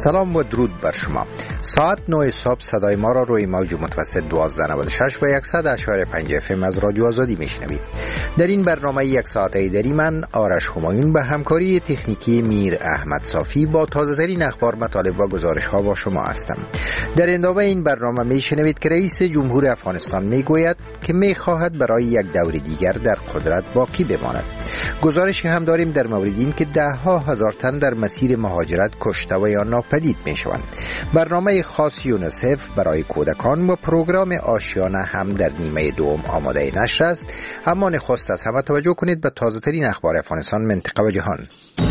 سلام و درود بر شما. ساعت 9 صبح صدای ما را روی موج متوسط 1296 و 100.5 FM از رادیو آزادی میشنوید. در این برنامه یک ساعته دری من آرش همایون به همکاری تکنیکی میر احمد صافی با تازه ترین اخبار، مطالب و گزارش ها با شما هستم. در ادامه این برنامه میشنوید که رئیس جمهور افغانستان میگوید که میخواهد برای یک دور دیگر در قدرت باقی بماند. گزارشی هم داریم در مورد این که ده ها هزار تن در مسیر مهاجرت کشته و یا ناپدید میشوند. برنامه خاص یونیسف برای کودکان و پروگرام آشیانه هم در نیمه دوم آماده نشر است. اما نخست از همه توجه کنید به تازه ترین اخبار افغانستان، منطقه و جهان.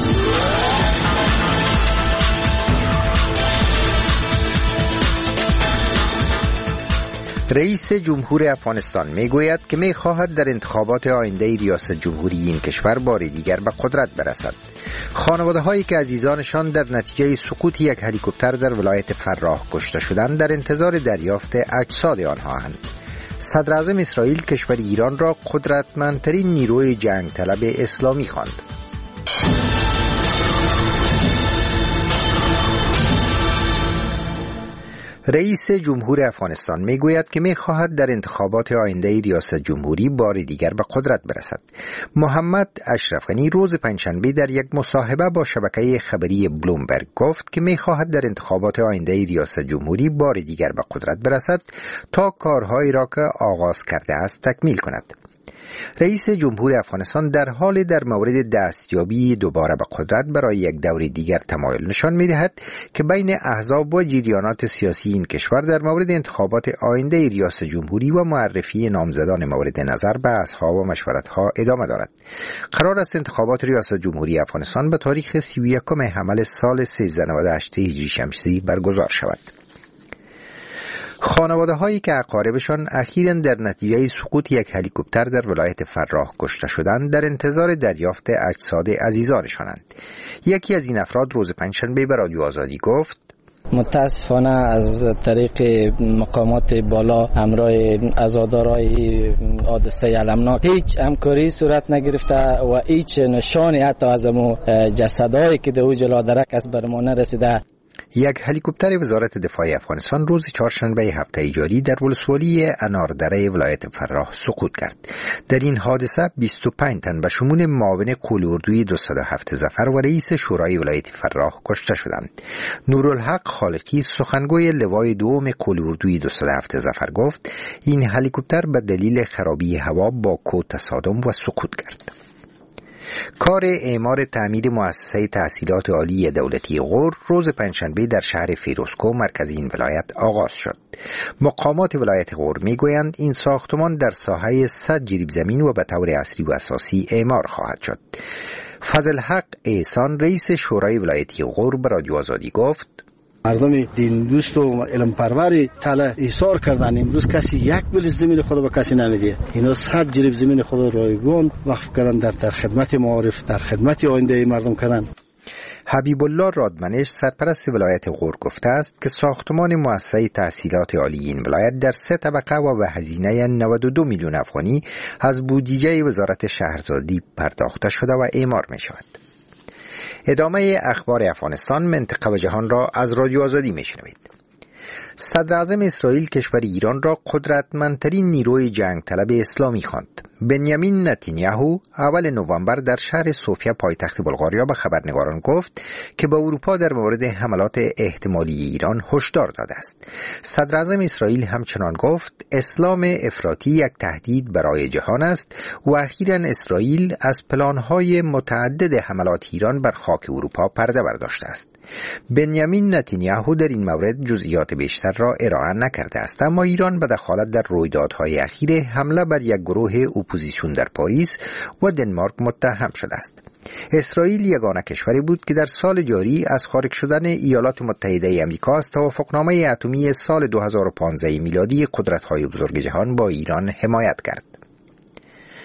رئیس جمهور افغانستان میگوید که میخواهد در انتخابات آینده ریاست جمهوری این کشور بار دیگر به قدرت برسد. خانواده هایی که عزیزانشان در نتیجه سقوط یک هلیکوپتر در ولایت فراه کشته شدند در انتظار دریافت اجساد آنها اند. صدر اعظم اسرائیل کشور ایران را قدرتمندترین نیروی جنگ طلب اسلامی خواند. رئیس جمهور افغانستان میگوید که میخواهد در انتخابات آینده ریاست جمهوری بار دیگر به قدرت برسد. محمد اشرف غنی روز پنجشنبه در یک مصاحبه با شبکه خبری بلومبرگ گفت که میخواهد در انتخابات آینده ریاست جمهوری بار دیگر به قدرت برسد تا کارهایی را که آغاز کرده است تکمیل کند. رئیس جمهور افغانستان در حال در مورد دستیابی دوباره به قدرت برای یک دور دیگر تمایل نشان می‌دهد که بین احزاب و جریانات سیاسی این کشور در مورد انتخابات آینده ریاست جمهوری و معرفی نامزدان مورد نظر بحث‌ها و مشورت‌ها ادامه دارد. قرار است انتخابات ریاست جمهوری افغانستان به تاریخ 31 حمل سال 1398 هجری شمسی برگزار شود. خانواده هایی که اقاربشان اخیراً در نتیجه سقوط یک هلیکوپتر در ولایت فراه کشته شدند در انتظار دریافت اجساد عزیزانشانند. یکی از این افراد روز پنجشنبه به رادیو آزادی گفت: متاسفانه از طریق مقامات بالا همراه عزادارای حادثه المناک هیچ همکاری صورت نگرفته و هیچ نشانی حتی از جسدایی که در جلو درک است بر ما نرسیده. یک هلیکوپتر وزارت دفاع افغانستان روز چهارشنبه هفته جاری در ولسوالی اناردره ولایت فراه سقوط کرد. در این حادثه 25 تن به شمول معاون قول اردوی 207 ظفر و رئیس شورای ولایت فراه کشته شدند. نورالحق خالقی سخنگوی لوای دوم قول اردوی 207 ظفر گفت این هلیکوپتر به دلیل خرابی هوا با کوه تصادم و سقوط کرد. کار اعمار تعمیر مؤسسه تحصیلات عالی دولتی غور روز پنجشنبه در شهر فیروزکوه مرکز این ولایت آغاز شد. مقامات ولایت غور میگویند این ساختمان در ساحه 100 جریب زمین و به طور اصلی و اساسی اعمار خواهد شد. فضل حق احسان رئیس شورای ولایتی غور به رادیو آزادی گفت: مردم دین دوست و علم پروری تله ایثار کردن. امروز کسی یک بلیت زمین خود به کسی نمیده. اینا 100 جریب زمین خود رایگان وقف کردن در خدمت معارف، در خدمت آینده مردم کردن. حبیب الله رادمنش سرپرست ولایت غور گفته است که ساختمان مؤسسه تحصیلات عالی این ولایت در 3 طبقه و به هزینه 92 میلیون افغانی از بودجه وزارت شهرسازی پرداخته شده و اعمار می شود. ادامه اخبار افغانستان، منطقه و جهان را از رادیو آزادی میشنوید. صدر اعظم اسرائیل کشور ایران را قدرتمندترین نیروی جنگ طلب اسلامی خواند. بنیامین نتانیاهو اول نوامبر در شهر سوفیا پایتخت بلغاریا به خبرنگاران گفت که به اروپا در مورد حملات احتمالی ایران هشدار داده است. صدر اعظم اسرائیل همچنان گفت اسلام افراطی یک تهدید برای جهان است و اخیراً اسرائیل از پلان‌های متعدد حملات ایران بر خاک اروپا پرده برداشته است. بنیامین نتانیاهو در این مورد جزئیات بیشتر را ارائه نکرده است، اما ایران به دخالت در رویدادهای اخیر حمله بر یک گروه اپوزیسیون در پاریس و دنمارک متهم شده است. اسرائیل یگانه کشوری بود که در سال جاری از خارج شدن ایالات متحده آمریکا از توافقنامه اتمی سال 2015 میلادی قدرت‌های بزرگ جهان با ایران حمایت کرد.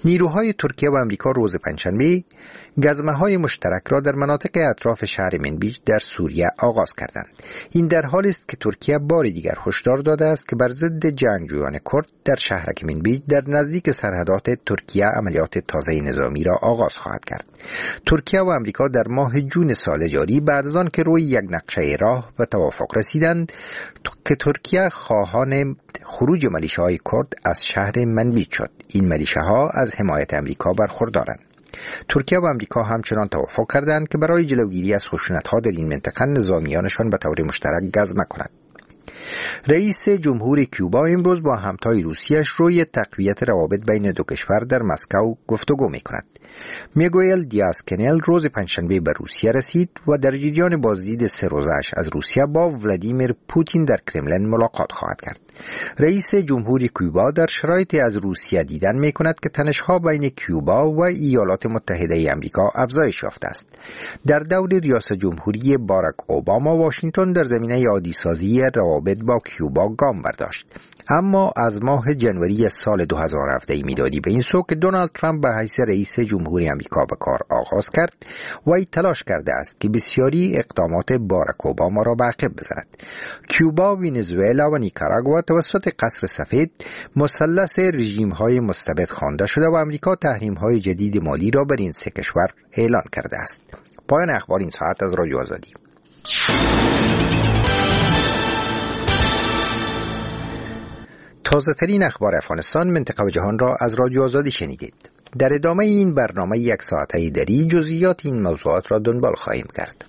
نیروهای ترکیه و آمریکا روز پنجشنبه گزمه‌های مشترک را در مناطق اطراف شهر منبیج در سوریه آغاز کردند. این در حالی است که ترکیه بار دیگر هشدار داده است که بر ضد جنگجویان کرد در شهرک منبیج در نزدیک سرحدات ترکیه عملیات تازه نظامی را آغاز خواهد کرد. ترکیه و آمریکا در ماه جون سال جاری بعد از آن که روی یک نقشه راه به توافق رسیدند که ترکیه خواهان خروج ملیشه‌های کرد از شهر منبیج شد. این ملیشه‌ها از حمایت آمریکا برخوردارند. ترکیه و آمریکا همچنان توافق کردند که برای جلوگیری از خشونت‌ها در این منطقه نظامیانشان به طور مشترک گزمه کنند. رئیس جمهور کیوبا امروز با همتای روسیه‌اش روی تقویت روابط بین دو کشور در مسکو گفتگو می‌کند. میگوئل دیاز کنل روز پنجشنبه به روسیه رسید و در جریان بازدید 3 روزه‌اش از روسیه با ولادیمیر پوتین در کرملین ملاقات خواهد کرد. رئیس جمهور کیوبا در شرایطی از روسیه دیدن می‌کند که تنش‌ها بین کیوبا و ایالات متحده آمریکا افزایش یافته است. در دور ریاست جمهوری باراک اوباما واشنگتن در زمینه عادی‌سازی روابط با کیوبا گام برداشت. اما از ماه جنوری سال 2017 میلادی به این سو که دونالد ترامپ به حیث رئیس جمهوری آمریکا به کار آغاز کرد و ای تلاش کرده است که بسیاری اقدامات باراک اوباما را به عقب بزند. کیوبا، ونزوئلا و نیکاراگوا توسط قصر سفید مثلث رژیم‌های مستبد خوانده شده و آمریکا تحریم‌های جدید مالی را بر این 3 کشور اعلان کرده است. پایان اخبار این ساعت از رادیو آزادی. تازه ترین اخبار افغانستان، منطقه و جهان را از رادیو آزادی شنیدید. در ادامه این برنامه 1 ساعته دری جزئیات این موضوعات را دنبال خواهیم کرد.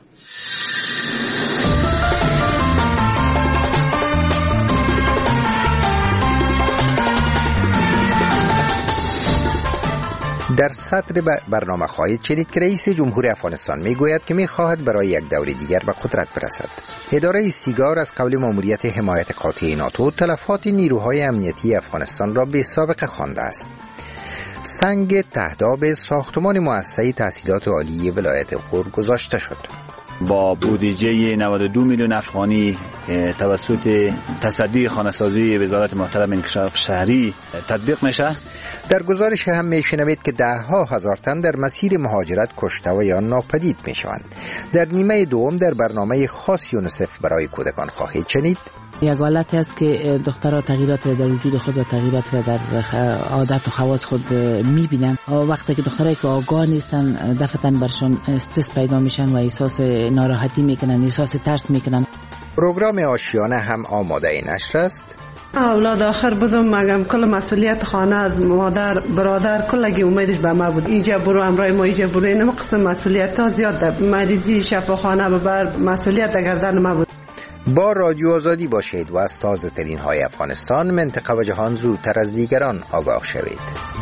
در صدر برنامه خواهید شنید که رئیس جمهور افغانستان میگوید که میخواهد برای یک دور دیگر به قدرت برسد. اداره سیگار از قبل ماموریت حمایت قاطع ناتو تلفات نیروهای امنیتی افغانستان را بی‌سابقه خوانده است. سنگ تهداب ساختمان مؤسسه تحصیلات عالی ولایت غور گذاشته شد. با بودجه 92 میلیون افغانی توسط تصدی خانه‌سازی وزارت محترم انکشاف شهری تطبیق میشه. در گزارش هم میشنوید که 10,000 تن در مسیر مهاجرت کشته و یا ناپدید میشوند. در نیمه دوم در برنامه خاص یونیسف برای کودکان خواهید شنید. یک حالتی است که دخترها تغییرات در وجود خود و تغییرات در عادت و خواص خود میبینن. وقتی که دخترایی که آگاه نیستن دفعتاً برشون استرس پیدا میشن و احساس ناراحتی میکنن، احساس ترس میکنن. پروگرام آشیانه هم آماده نشر است. اولاد آخر بودم، مگم کل مسئولیت خانه از مادر برادر کلگی امیدش به ما بود. اینجا برو امرای ما، اینجا برو، این قسم مسئولیت ها زیاد، مریضی شفاخانه ببر، مسئولیت در گردن ما بود. با رادیو آزادی باشید و از تازه ترین های افغانستان، منطقه و جهان زودتر از دیگران آگاه شوید.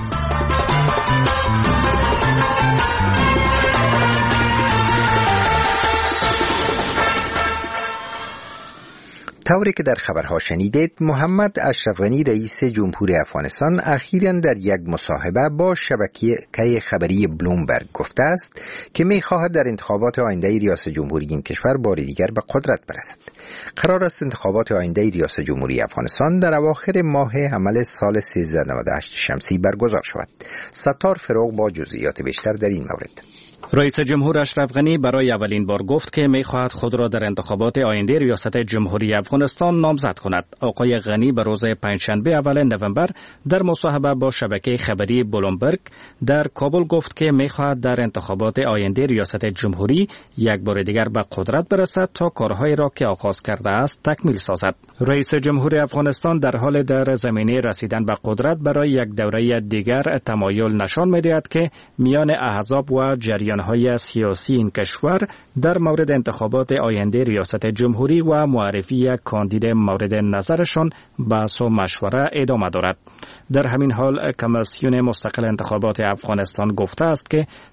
طوری که در خبرها شنیدید، محمد اشرف غنی رئیس جمهور افغانستان اخیراً در یک مصاحبه با شبکه خبری بلومبرگ گفته است که می‌خواهد در انتخابات آینده ریاست جمهوری این کشور بار دیگر به قدرت برسد. قرار است انتخابات آینده ریاست جمهوری افغانستان در اواخر ماه حمل سال 1398 شمسی برگزار شود. ستار فروغ با جزئیات بیشتر در این مورد. رئیس جمهور اشرف غنی برای اولین بار گفت که می‌خواهد خود را در انتخابات آینده ریاست جمهوری افغانستان نامزد کند. آقای غنی به روز پنجشنبه اول نوامبر در مصاحبه با شبکه خبری بلومبرگ در کابل گفت که می‌خواهد در انتخابات آینده ریاست جمهوری یک بار دیگر به قدرت برسد تا کارهایی را که آغاز کرده است تکمیل سازد. رئیس جمهور افغانستان در حال در زمینه رسیدن به قدرت برای یک دوره دیگر تمایل نشان می‌دهد که میان احزاب و جریان‌های سیاسی این کشور در مورد انتخابات آینده ریاست جمهوری و معرفی کاندید مورد نظرشان بحث و مشوره ادامه دارد. در همین حال کمیسیون مستقل انتخابات افغانستان گفته است که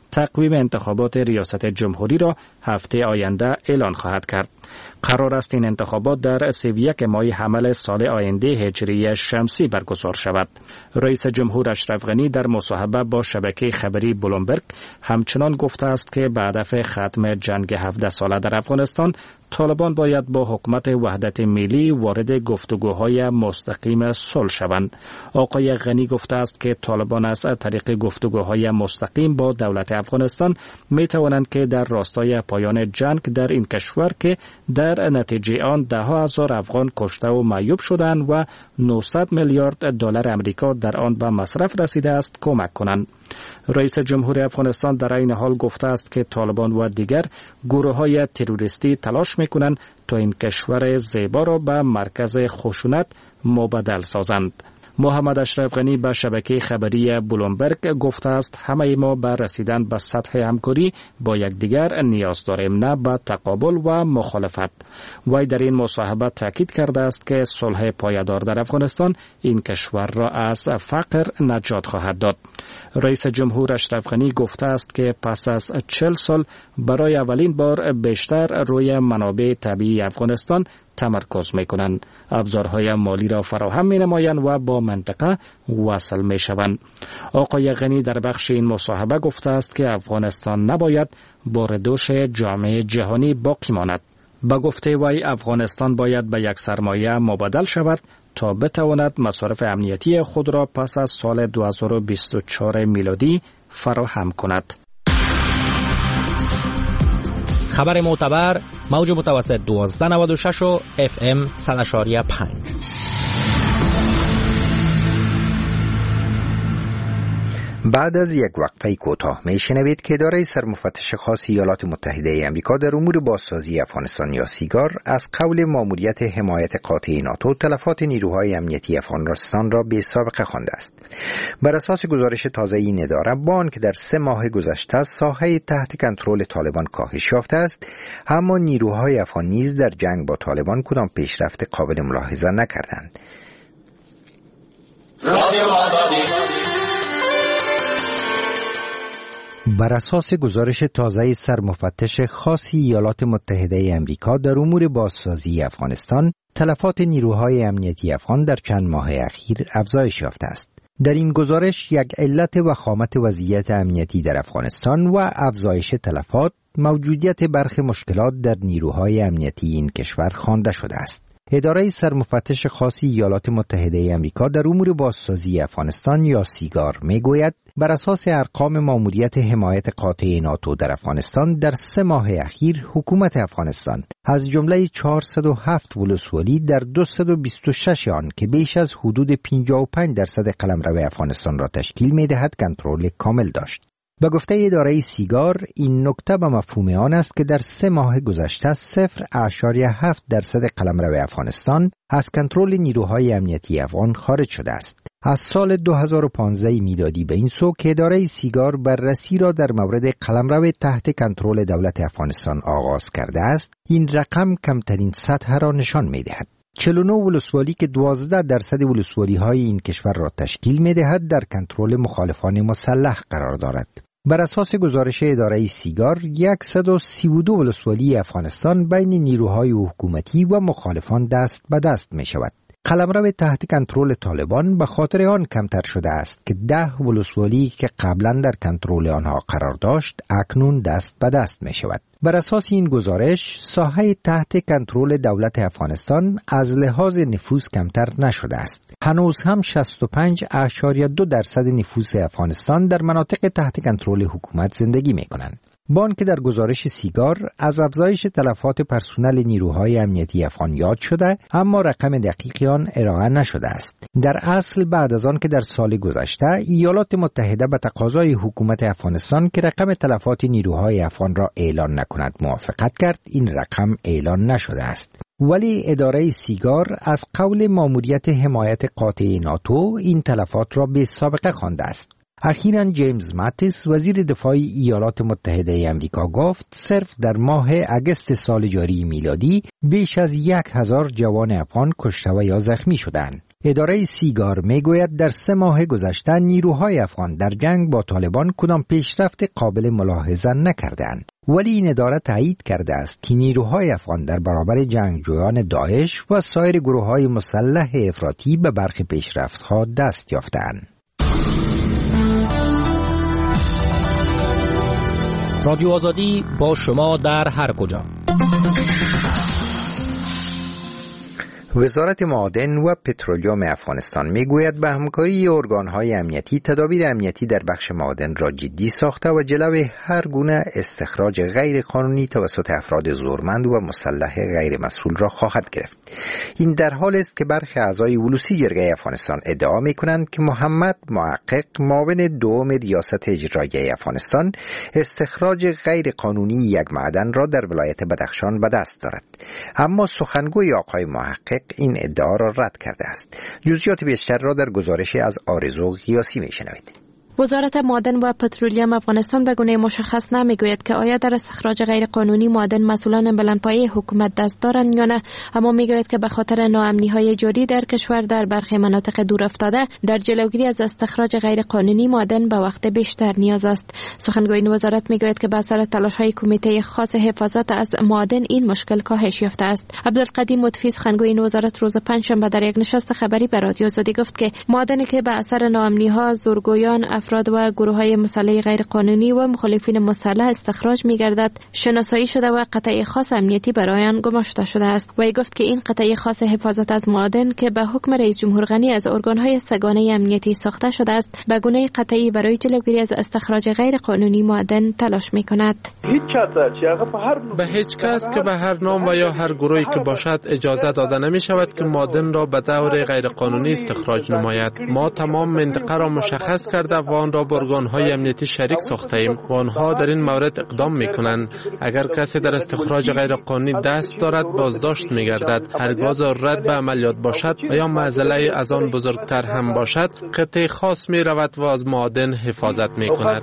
تقویم انتخابات ریاست جمهوری را هفته آینده اعلان خواهد کرد. قرار است این انتخابات در 31 ماه حمل سال آینده هجری شمسی برگزار شود. رئیس جمهور اشرف غنی در مصاحبه با شبکه خبری بلومبرگ همچنان گفته است که به هدف ختم جنگ 17 ساله در افغانستان، طالبان باید با حکومت وحدت ملی وارد گفتگوهای مستقیم صلح شوند. آقای غنی گفته است که طالبان از طریق گفتگوهای مستقیم با دولت افغانستان می توانند که در راستای پایان جنگ در این کشور که در نتیجه آن ده ها هزار افغان کشته و معیوب شدند و 900 میلیارد دلار آمریکا در آن به مصرف رسیده است کمک کنند. رئیس جمهور افغانستان در این حال گفته است که طالبان و دیگر گروه‌های تروریستی تلاش می‌کنند تا این کشور زیبا را به مرکز خشونت مبدل سازند. محمد اشرف غنی به شبکه خبری بلومبرگ گفته است همه ما به رسیدن به سطح همکاری با یکدیگر نیاز داریم، نه به تقابل و مخالفت. وی در این مصاحبه تاکید کرده است که صلح پایدار در افغانستان این کشور را از فقر نجات خواهد داد. رئیس جمهور اشرف غنی گفته است که پس از 40 سال برای اولین بار بیشتر روی منابع طبیعی افغانستان تمرکز می‌کنند. ابزارهای مالی را فراهم می‌نمایند و با منطقه وصل می‌شوند. آقای غنی در بخش این مصاحبه گفته است که افغانستان نباید بار دوش جامعه جهانی باقی ماند. با گفته وی افغانستان باید به یک سرمایه مبادل شود تا بتواند مصارف امنیتی خود را پس از سال 2024 میلادی فراهم کند. خبر معتبر موج متوسط 1296 و FM 100.5. بعد از یک وقفه کوتاه میشنوید که اداره سرمفتش خاص ایالات متحده امریکا در امور بازسازی افغانستان یا سیگار از قول ماموریت حمایت قاطع ناتو تلفات نیروهای امنیتی افغانستان را بی سابقه خوانده است. بر اساس گزارش تازه این اداره با آنکه در 3 ماه گذشته ساحه تحت کنترل طالبان کاهش یافته است، اما نیروهای افغان نیز در جنگ با طالبان کدام پیشرفت قابل ملاحظه نکردند. بر اساس گزارش تازه سرمفتش خاص ایالات متحده امریکا در امور بازسازی افغانستان، تلفات نیروهای امنیتی افغان در چند ماه اخیر افزایش یافته است. در این گزارش یک علت وخامت وضعیت امنیتی در افغانستان و افزایش تلفات، موجودیت برخی مشکلات در نیروهای امنیتی این کشور خوانده شده است. اداره سرمفتش خاص ایالات متحده امریکا در امور بازسازی افغانستان یا سیگار میگوید بر اساس ارقام ماموریت حمایت قاطع ناتو در افغانستان در 3 ماه اخیر حکومت افغانستان از جمله 407 ولسوالی در 226 آن که بیش از حدود 55% قلمرو افغانستان را تشکیل می‌دهد کنترل کامل داشت. به گفته اداره سیگار، این نکته به مفهوم آن است که در 3 ماه گذشته 0.7% قلمرو افغانستان از کنترل نیروهای امنیتی افغان خارج شده است. از سال 2015 میلادی به این سو که اداره سیگار بررسی را در مورد قلمرو تحت کنترل دولت افغانستان آغاز کرده است، این رقم کمترین سطح را نشان می‌دهد. 49 ولسوالی که 12% ولسوالی‌های این کشور را تشکیل می‌دهد در کنترل مخالفان مسلح قرار دارد. بر اساس گزارش اداره سیگار، 132 ولسوالی افغانستان بین نیروهای حکومتی و مخالفان دست به دست می‌شود. قلمرو تحت کنترل طالبان به خاطر آن کمتر شده است که 10 ولسوالی که قبلا در کنترل آنها قرار داشت اکنون دست به دست می شود. بر اساس این گزارش، ساحه تحت کنترل دولت افغانستان از لحاظ نفوذ کمتر نشده است. هنوز هم 65.2% نفوس افغانستان در مناطق تحت کنترل حکومت زندگی می کنند. با آنکه در گزارش سیگار از افزایش تلفات پرسنل نیروهای امنیتی افغان یاد شده، اما رقم دقیقی آن ارائه نشده است. در اصل بعد از آن که در سال گذشته ایالات متحده به تقاضای حکومت افغانستان که رقم تلفات نیروهای افغان را اعلان نکند موافقت کرد، این رقم اعلان نشده است. ولی اداره سیگار از قول ماموریت حمایت قاطع ناتو این تلفات را بی سابقه خوانده است. اخیراً جیمز ماتیس وزیر دفاع ایالات متحده آمریکا گفت صرف در ماه اگست سال جاری میلادی بیش از 1000 جوان افغان کشته و یا زخمی شدند. اداره سیگار میگوید در 3 ماه گذشته نیروهای افغان در جنگ با طالبان کدام پیشرفت قابل ملاحظه نکردند. ولی این اداره تایید کرده است که نیروهای افغان در برابر جنگجویان داعش و سایر گروه‌های مسلح افراطی به برخی پیشرفت‌ها دست یافتند. رادیو آزادی با شما در هر کجا. وزارت معادن و پترولیوم افغانستان میگوید به همکاری ارگان‌های امنیتی تدابیر امنیتی در بخش معادن را جدی ساخته و جلوی هر گونه استخراج غیر قانونی توسط افراد زورمند و مسلح غیر مسئول را خواهد گرفت. این در حالی است که برخی اعضای ولوسی جرگه افغانستان ادعا می‌کنند که محمد محقق معاون دوم ریاست اجرایی افغانستان استخراج غیر قانونی یک معدن را در ولایت بدخشان به دست دارد. اما سخنگوی آقای محقق این ادعا را رد کرده است. جزئیات بیشتر را در گزارشی از آرزو غیاسی میشنوید. وزارت معادن و پترولیوم افغانستان به گونه مشخص نمیگوید که آیا در استخراج غیر قانونی معادن مسئولان بلندپایه حکومت دست دارند یا نه، اما میگوید که به خاطر ناامنی‌های جاری در کشور در برخی مناطق دور افتاده در جلوگیری از استخراج غیر قانونی معادن به وقت بیشتر نیاز است. سخنگوی این وزارت میگوید که به اثر تلاش‌های کمیته خاص حفاظت از معادن این مشکل کاهش یافته است. عبدالقدیم مدفی سخنگوی این وزارت روز پنجشنبه در یک نشست خبری به رادیو آزادی گفت که معادنی که به اثر ناامنی‌ها زورگویان افراد و گروه‌های مسلح غیر قانونی و مخالفین مسلح استخراج می‌گردد شناسایی شده و قطعه خاص امنیتی برای آن گماشته شده است. و گفت که این قطعه خاص حفاظت از معادن که به حکم رئیس جمهور غنی از ارگان‌های سگانه امنیتی ساخته شده است به گونه قطعی برای جلوگیری از استخراج غیر قانونی معادن تلاش می‌کند. به هیچ کس که به هر نام و یا هر گروهی که باشد اجازه داده نمی‌شود که معادن را به دور غیر قانونی استخراج نماید. ما تمام منطقه را مشخص کرده و آن را با ارگان‌های امنیتی شریک ساخته‌ایم و آنها در این مورد اقدام می‌کنند. اگر کسی در استخراج غیر قانونی دست دارد بازداشت می‌گردد. هرگاه رد به عملیات باشد و یا معضله از آن بزرگتر هم باشد قطعه خاص می‌رود و از معادن حفاظت می‌کند.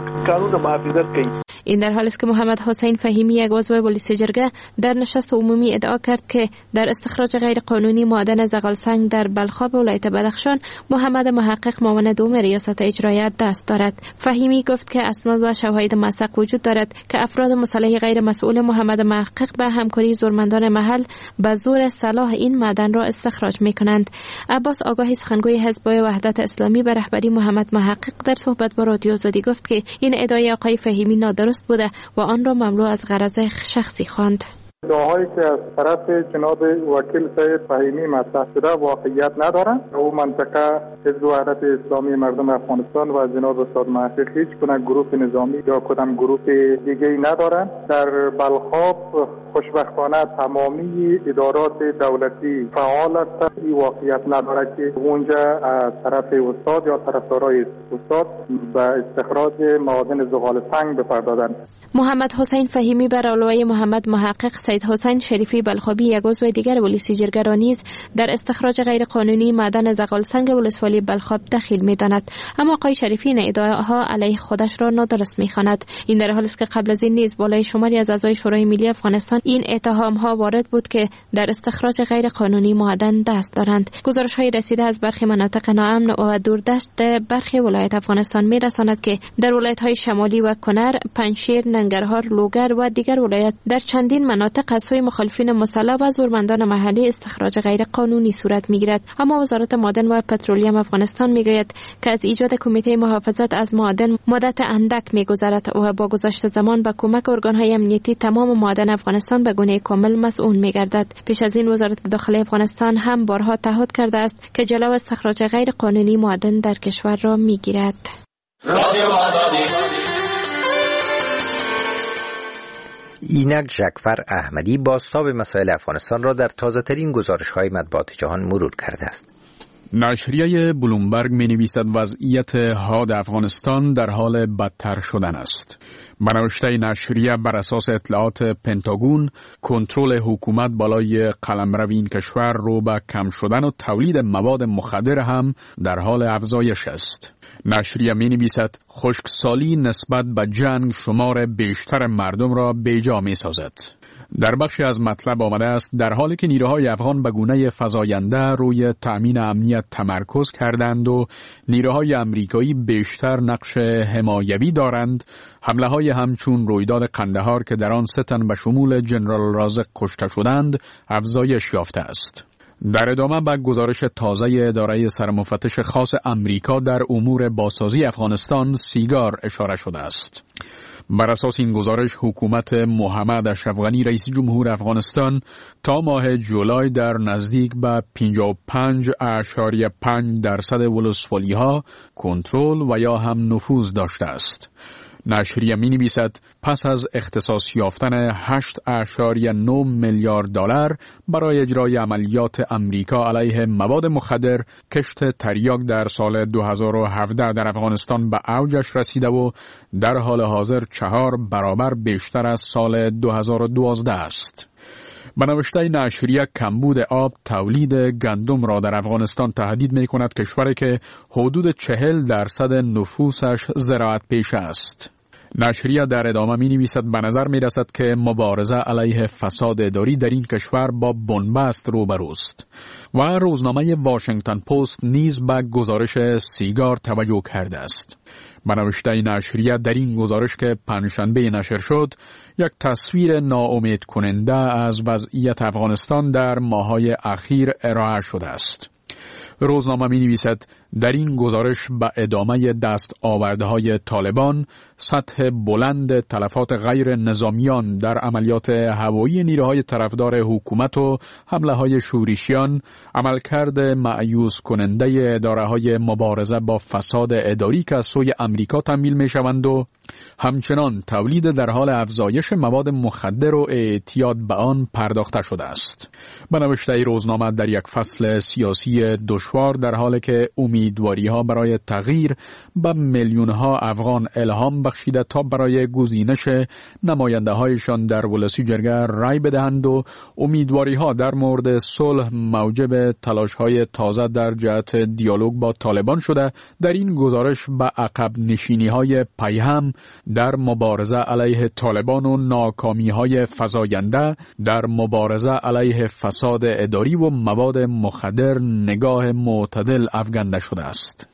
این در حالی است که محمد حسین فهیمی یک عضو ولسی جرگه در نشست عمومی ادعا کرد که در استخراج غیر قانونی معادن زغالسنگ در بلخاب ولایت بدخشان محمد محقق معاون دوم ریاست اجرایی دست دارد. فهیمی گفت که اسناد و شواهد موثق وجود دارد که افراد مسلح غیر مسئول محمد محقق به همکاری زورمندان محل به زور سلاح این معدن را استخراج می‌کنند. عباس آگاهی سخنگوی حزب وحدت اسلامی به رهبری محمد محقق در صحبت با رادیو آزادی گفت که این ادعای آقای فهیمی نادرست بوده و آن را مملو از غرض شخصی خواند. ادعاهایی که از طرف جناب وکیل صاحب فهیمی مطرح شده واقعیت ندارند. او منطقه حزب وحدت اسلامی مردم افغانستان و جناب استاد محقق هیچ گونه گروه نظامی یا کدام گروه دیگه‌ای ندارند. در بلخاب خوشبختانه تمامی ادارات دولتی فعال هستند. این واقعیت نداره که اونجا از طرف استاد یا طرفدارای استاد به استخراج معادن زغالسنگ بپردازند. محمد حسین فهیمی بر علاوه محمد محقق سید حسین شریفی بلخابی یک عضو دیگر ولسی جرگه را نیز در استخراج غیر قانونی معدن زغالسنگ ولسوالی بلخاب دخیل می‌داند، اما آقای شریفی این ادعاها علیه خودش را نادرست می‌خواند. این در حالی است که قبل از این نیز بالای شماری از اعضای شورای ملی افغانستان این اتهام‌ها وارد بود که در استخراج غیر قانونی معدن دست دارند. گزارش‌های رسیده از برخی مناطق ناامن و دوردست برخی ولایت افغانستان می‌رساند که در ولایت‌های شمالی و کنر، پنجشیر، ننگرهار، لوگر و دیگر ولایت در چندین مناطق از سوی مخالفین مسلح و زورمندان محلی استخراج غیر قانونی صورت می‌گیرد. اما وزارت معادن و پترولیوم افغانستان می‌گوید که از ایجاد کمیته محافظت از معادن مدت اندک می‌گذرد و با گذشت زمان با کمک ارگان‌های امنیتی تمام معادن افغانستان به گونه کامل مسئول می‌گردد. پیش از این وزارت داخلی افغانستان هم بارها تعهد کرده است که جلو استخراج غیر قانونی معادن در کشور را می‌گیرد. اینک جعفر احمدی بازتاب مسائل افغانستان را در تازه‌ترین گزارش‌های مطبوعات جهان مرور کرده است. نشریه بلومبرگ می‌نویسد وضعیت حاد افغانستان در حال بدتر شدن است. به نوشته نشریه بر اساس اطلاعات پنتاگون، کنترل حکومت بالای قلمرو این کشور رو به کم شدن و تولید مواد مخدر هم در حال افزایش است. نشریه می‌نویسد خشکسالی نسبت به جنگ شمار بیشتر مردم را بیجا می‌سازد. در بخشی از مطلب آمده است در حالی که نیروهای افغان به گونه فزاینده روی تأمین امنیت تمرکز کردند و نیروهای آمریکایی بیشتر نقش حمایوی دارند، حمله‌های همچون رویداد قندهار که در آن 3 تن به شمول جنرال رازق کشته شدند افزایش یافته است. در ادامه به گزارش تازه اداره سرمفتش خاص امریکا در امور بازسازی افغانستان سیگار اشاره شده است. بر اساس این گزارش حکومت محمد اشرف غنی رئیس جمهور افغانستان تا ماه جولای در نزدیک به 55.5% ولسوالی‌ها کنترل و یا هم نفوذ داشته است. نشریه می نویسد پس از اختصاص یافتن 8.9 میلیارد دلار برای اجرای عملیات امریکا علیه مواد مخدر، کشت تریاک در سال 2017 در افغانستان به اوجش رسیده و در حال حاضر 4 برابر بیشتر از سال 2012 است. به نوشته نشریه کمبود آب تولید گندم را در افغانستان تهدید می کند، کشوری که حدود 40% نفوسش زراعت پیشه است. نشریه در ادامه می نویسد به نظر می رسد که مبارزه علیه فساد اداری در این کشور با بنبست روبروست و روزنامه واشنگتن پست نیز به گزارش سیگار توجه کرده است. به نوشته نشریه در این گزارش که پنجشنبه نشر شد یک تصویر ناامید کننده از وضعیت افغانستان در ماه‌های اخیر ارائه شده است. روزنامه می نویسد در این گزارش به ادامه دست آوردهای طالبان، سطح بلند تلفات غیر نظامیان در عملیات هوایی نیروهای طرفدار حکومت و حمله های شورشیان، عملکرد مأیوس کننده اداره‌های مبارزه با فساد اداری که از سوی امریکا تمویل می شوند و همچنان تولید در حال افزایش مواد مخدر و اعتیاد به آن پرداخته شده است. به نوشته روزنامه در یک فصل سیاسی دشوار در حالی که امیدواری‌ها برای تغییر به میلیون‌ها افغان الهام بخشیده تا برای گزینش نماینده‌هایشان در ولسی جرگه رای بدهند و امیدواری‌ها در مورد صلح موجب تلاش‌های تازه در جهت دیالوگ با طالبان شده، در این گزارش به عقب نشینی‌های پیهم در مبارزه علیه طالبان و ناکامی‌های فزاینده در مبارزه علیه فساد اداری و مواد مخدر نگاه معتدل افکنده شده است.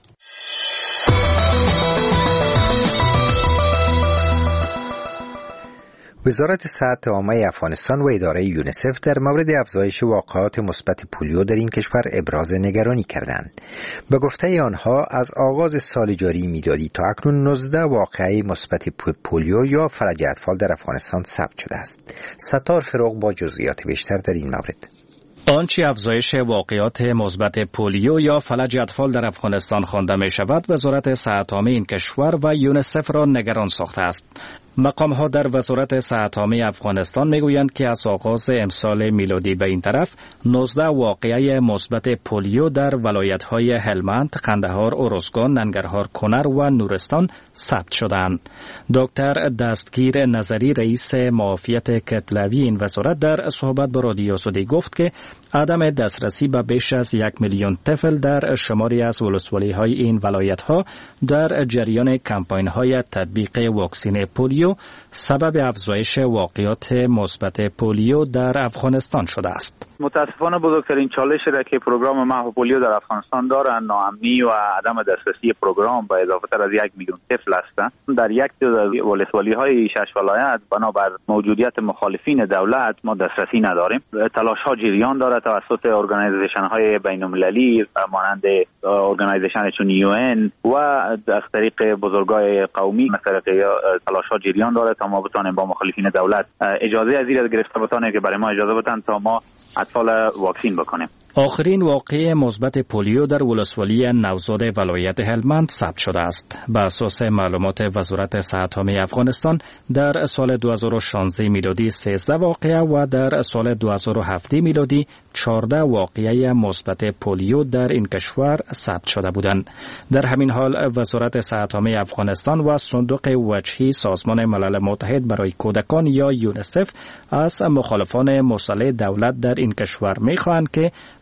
وزارت صحت عامه افغانستان و اداره یونیسف در مورد افزایش واقعات مثبت پولیو در این کشور ابراز نگرانی کردند. به گفته آنها از آغاز سال جاری میلادی تا اکنون 19 واقعه مثبت پولیو یا فلج اطفال در افغانستان ثبت شده است. ستار فروغ با جزئیات بیشتر در این مورد. آنچه افزایش واقعات مثبت پولیو یا فلج اطفال در افغانستان خوانده می شود، وزارت صحت عامه این کشور و یونیسف را نگران ساخته است. مقام‌ها در وزارت صحت عامه افغانستان میگویند که از آغاز امسال میلادی به این طرف 19 واقعه مثبت پولیو در ولایت‌های هلمند، قندهار، ارزگان، ننگرهار، کنر و نورستان ثبت شدند. دکتر دستگیر نظری رئیس معافیت کتلوی این وزارت در صحبت با رادیو سودی گفت که عدم دسترسی به بیش از 1 میلیون طفل در شماری از ولسوالی‌های این ولایت‌ها در جریان کمپاین‌های تطبیق واکسن پولیو سبب افزایش واقعات مثبت پولیو در افغانستان شده است. متاسفانه بزرگترین چالشی را که پروگرام محو پولیو در افغانستان دارند ناامنی و عدم دسترسی پروگرام با اضافه تر از 1 میلیون طفل هستند. در یک ولسوالی‌های 6 ولایت بنابر موجودیت مخالفین دولت ما دسترسی نداریم. تلاش‌ها جریان دارد توسط ارگانیزیشن‌های بین‌المللی مانند ارگانیزیشن چون UN و از طریق بزرگای قومی مثل تلاش‌ها جریان دارد تا ما بتوانیم با مخالفین دولت اجازه از این گرفته بتانیم که برای ما اجازه بدن تا ما اطفال واکسین بکنیم. آخرین واقعه مثبت پولیو در ولسوالی نوزاد ولایت هلمند ثبت شده است. بر اساس معلومات وزارت صحت عامه افغانستان در سال 2016 میلادی 13 واقعه و در سال 2017 میلادی 14 واقعه مثبت پولیو در این کشور ثبت شده بودند. در همین حال وزارت صحت عامه افغانستان و صندوق وجهی سازمان ملل متحد برای کودکان یا یونیسف از مخالفان مسلح دولت در این کشور می‌خواهند که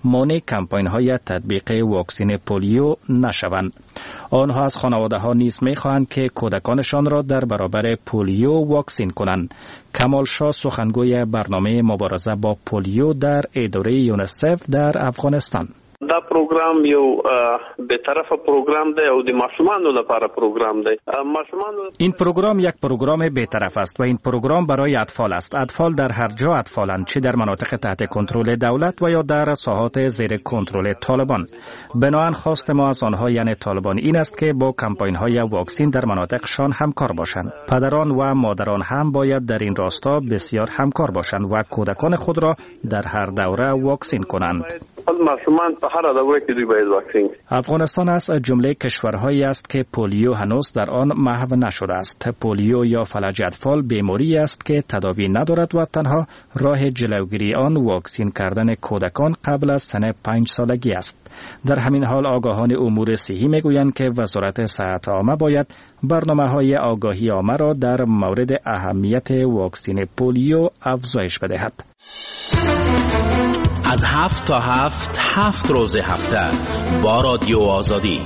مانع کمپاین های تطبیق واکسین پولیو نشوند. آنها از خانواده ها نیز می خواهند که کودکانشان را در برابر پولیو واکسین کنند. کمال شاه سخنگوی برنامه مبارزه با پولیو در اداره یونیسف در افغانستان: دا پروګرام یو به طرف پروګرام دی او د ماشومانو لپاره پروګرام دی. این پروگرام یک پروگرام بی‌طرف است و این پروگرام برای اطفال است. اطفال در هر جا اطفالند، چه در مناطق تحت کنترل دولت و یا در ساحات زیر کنترل طالبان. بنابراین خواست ما از آنها یعنی طالبان این است که با کمپاین های واکسین در مناطقشان همکار باشند. پدران و مادران هم باید در این راستا بسیار همکار باشند و کودکان خود را در هر دوره واکسین کنند. افغانستان از جمله کشورهایی است که پولیو هنوز در آن محو نشده است. پولیو یا فلج اطفال بیماری است که تداوی ندارد و تنها راه جلوگیری آن واکسین کردن کودکان قبل از سن 5 سالگی است. در همین حال آگاهان امور صحی میگویند که وزارت صحت عامه باید برنامه‌های آگاهی عامه را در مورد اهمیت واکسین پولیو افزایش بدهد. از 7 تا 7 روز هفته با رادیو آزادی.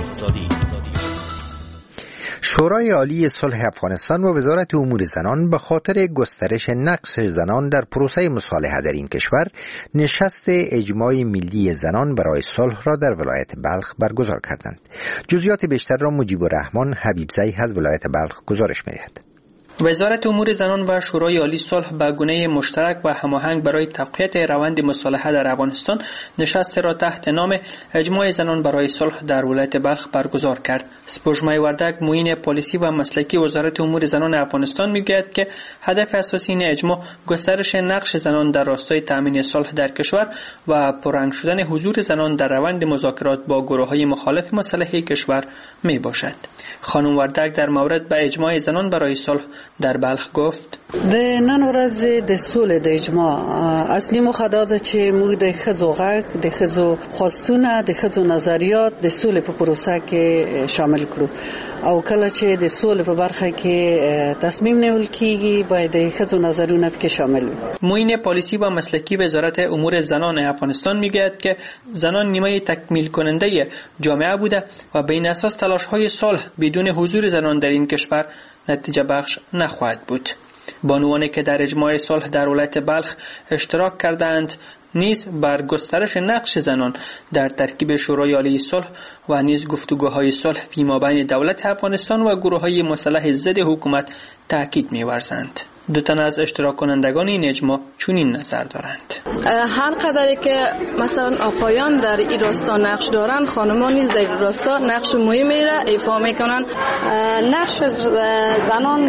شورای عالی صلح افغانستان و وزارت امور زنان به خاطر گسترش نقش زنان در پروسه مصالحه در این کشور نشست اجماع ملی زنان برای صلح را در ولایت بلخ برگزار کردند. جزئیات بیشتر را مجیب الرحمن حبیبزی از ولایت بلخ گزارش می‌دهد. وزارت امور زنان و شورای عالی صلح به گونه مشترک و هماهنگ برای تقویت روند مصالحه در افغانستان نشست را تحت نام اجماع زنان برای صلح در ولایت بلخ برگزار کرد. سپوږمۍ وردک معین پالیسی و مسلکی وزارت امور زنان افغانستان میگوید که هدف اساسی این اجماع گسترش نقش زنان در راستای تامین صلح در کشور و پررنگ شدن حضور زنان در روند مذاکرات با گروه‌های مخالف مسلحه کشور می باشد. خانم وردک در مورد به اجماع زنان برای صلح در بلخ گفت: د نن ورځ د سولې د اجماع اصلي موخه دا ده چې موږ د ښځو غږ، د ښځو خواستونه، د ښځو نظریات د سولې په پروسه کې شامل کړو او کله چې د سولې په برخه کې تصمیم نیول کیږي باید د ښځو نظرونه پکې شامل وي. معین پالیسی و مسلکی وزارت امور زنان افغانستان میگوید که زنان نیمه تکمیل کننده جامعه بوده و به این اساس تلاش‌های صلح بدون حضور زنان در این کشور نتیجه بخش نخواهد بود. بانوانی که در اجماع صلح در ولایت بلخ اشتراک کردند نیز بر گسترش نقش زنان در ترکیب شورای عالی صلح و نیز گفتگوهای صلح فیمابین دولت افغانستان و گروه‌های مسلح ضد حکومت تاکید می‌ورزند. دو تن از اشتراک کنندگان این اجماع چنین نظر دارند: هر قدری که مثلا آقایان در این راستا نقش دارند، خانمان نیز در این راستا نقش مهمی را ایفا میکنند. نقش زنان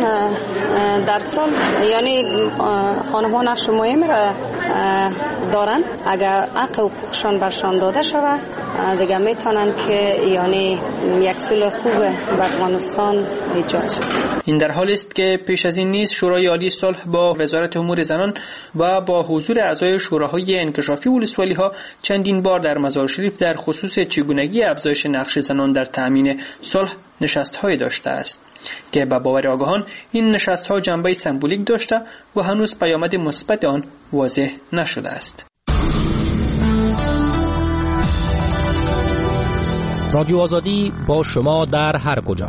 در صلح یعنی خانمان نقش مهمی را دارند. اگر حق حقوقشان برشان داده شود دیگه میتونن که یعنی یک صلح خوب به افغانستان ایجاد شود. این در حالی است که پیش از این نیز شورای عالی صلح با وزارت امور زنان و با حضور اعضای شوراهای انکشافی ولسوالی ها چندین بار در مزار شریف در خصوص چگونگی افزایش نقش زنان در تامین صلح نشست‌های داشته است که به باور آگاهان این نشست‌ها جنبه سمبولیک داشته و هنوز پیامد مثبت آن واضح نشده است. رادیو آزادی با شما در هر کجا.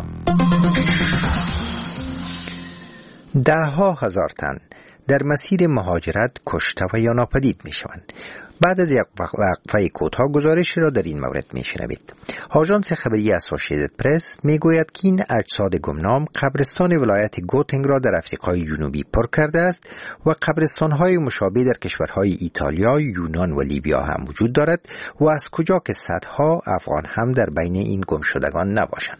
ده‌ها هزار تن در مسیر مهاجرت کشته و یا ناپدید می شوند. بعد از یک وقفه کوتاه گزارش را در این مورد می شنوید. آژانس خبری اسوسییتد پرس می گوید که این اجساد گمنام قبرستان ولایت گوتنگ را در آفریقای جنوبی پر کرده است و قبرستان‌های مشابه در کشورهای ایتالیا، یونان و لیبیا هم وجود دارد و از کجا که صدها افغان هم در بین این گمشدگان نباشند.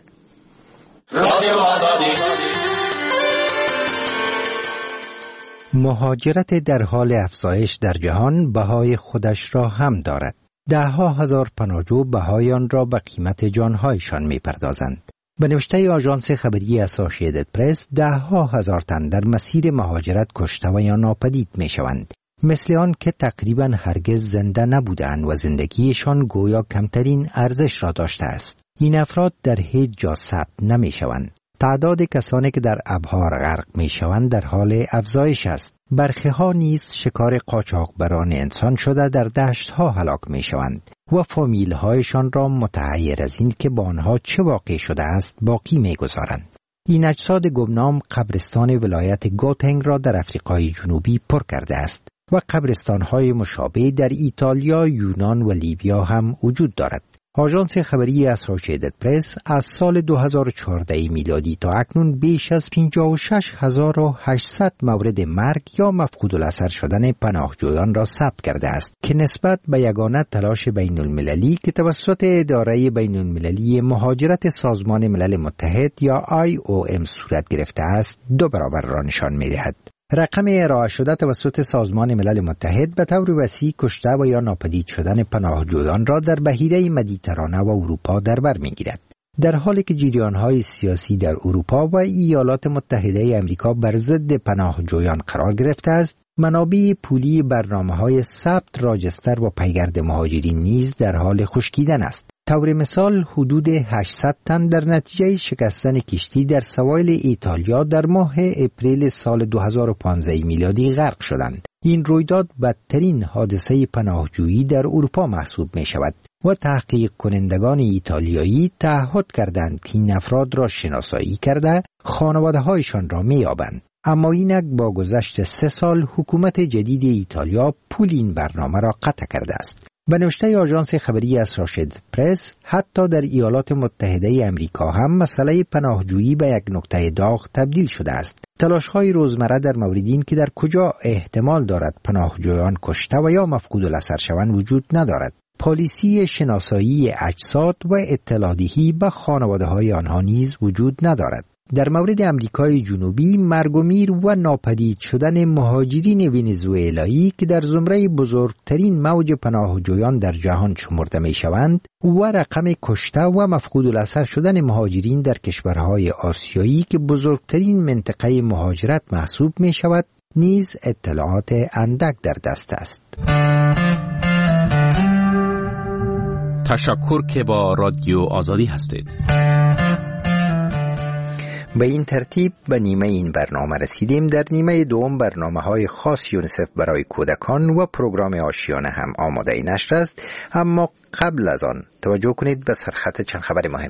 مهاجرت در حال افزایش در جهان بهای خودش را هم دارد. ده‌ها هزار پناهجو بهای آن را به قیمت جانهایشان می‌پردازند. به نوشته آژانس خبری اسوسییتد پرس، ده‌ها هزار تن در مسیر مهاجرت کشته و یا ناپدید می‌شوند، مثل آن که تقریباً هرگز زنده نبودند و زندگیشان گویا کمترین ارزش را داشته است. این افراد در هیچ جا ثبت نمی‌شوند. تعداد کسانی که در ابحار غرق می‌شوند در حال افزایش است. برخی ها نیز شکار قاچاقبران انسان شده در دشت ها هلاک می شوند و فامیل هایشان را متحیر از این که با آنها چه واقع شده است باقی می گذارند. این اجساد گمنام قبرستان ولایت گوتنگ را در افریقای جنوبی پر کرده است و قبرستان‌های مشابه در ایتالیا، یونان و لیبیا هم وجود دارد. آژانس خبری اسوسییتد پرس از سال 2014 میلادی تا اکنون بیش از 56800 مورد مرگ یا مفقود الاثر شدن پناهجویان را ثبت کرده است که نسبت به یگانه تلاش بین المللی که توسط اداره بین المللی مهاجرت سازمان ملل متحد یا IOM صورت گرفته است 2 برابر را نشان می‌دهد. رقم ارائه شده توسط سازمان ملل متحد به طور وسیع کشته و یا ناپدید شدن پناهجویان را در بحیره مدیترانه و اروپا در بر می‌گیرد. در حالی که جریان‌های سیاسی در اروپا و ایالات متحده آمریکا بر ضد پناهجویان قرار گرفته است، منابع پولی برنامه‌های ثبت، راجستر و پیگرد مهاجرین نیز در حال خشکیدن است. طور مثال حدود 800 تن در نتیجه شکستن کشتی در سواحل ایتالیا در ماه اپریل سال 2015 میلادی غرق شدند. این رویداد بدترین حادثه پناهجویی در اروپا محسوب می شود و تحقیق کنندگان ایتالیایی تعهد کردند که این افراد را شناسایی کرده خانواده هایشان را می یابند. اما اینک با گذشت 3 سال حکومت جدید ایتالیا پول این برنامه را قطع کرده است. به نوشته آژانس خبری اسوسییتد پرس، حتی در ایالات متحده آمریکا هم مسئله پناهجویی به یک نقطه داغ تبدیل شده است. تلاش‌های روزمره در مورد این که در کجا احتمال دارد پناهجویان کشته و یا مفقود الاثر شوند وجود ندارد. پالیسی شناسایی اجساد و اطلاع دهی به خانواده‌های آنها نیز وجود ندارد. در مورد امریکای جنوبی، مرگ و میر و ناپدید شدن مهاجرین ونزوئلایی که در زمره بزرگترین موج پناهجویان در جهان شمرده می شوند و رقم کشته و مفقود الاثر شدن مهاجرین در کشورهای آسیایی که بزرگترین منطقه مهاجرت محسوب می شود نیز اطلاعات اندک در دست است. تشکر که با رادیو آزادی هستید. به این ترتیب به نیمه این برنامه رسیدیم. در نیمه دوم برنامه‌های خاص یونیسف برای کودکان و پروگرام آشیانه هم آماده نشر است، اما قبل از آن توجه کنید به سرخط چند خبر مهم.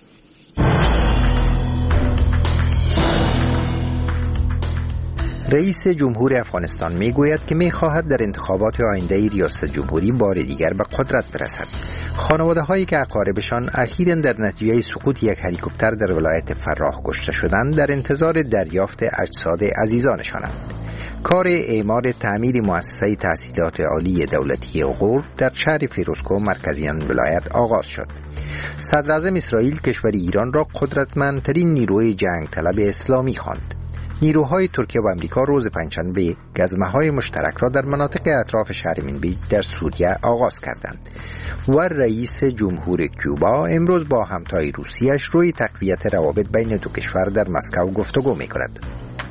رئیس جمهور افغانستان میگوید که میخواهد در انتخابات آینده ریاست جمهوری بار دیگر به قدرت برسد. خانواده هایی که اقاربشان اخیراً در نتیجه سقوط یک هلیکوپتر در ولایت فراه کشته شدند در انتظار دریافت اجساد عزیزانشانند. کار اعمار تعمیر مؤسسه تحصیلات عالی دولتی غور در شهر فیروزکوه مرکزی آن ولایت آغاز شد. صدر اعظم اسرائیل کشور ایران را قدرتمندترین نیروی جنگ طلب اسلامی خواند. نیروهای ترکیه و امریکا روز پنجشنبه گزمه‌های مشترک را در مناطق اطراف شهر منبج در سوریه آغاز کردند و رئیس جمهور کوبا امروز با همتای روسیه‌اش روی تقویت روابط بین دو کشور در مسکو گفتگو می‌کند.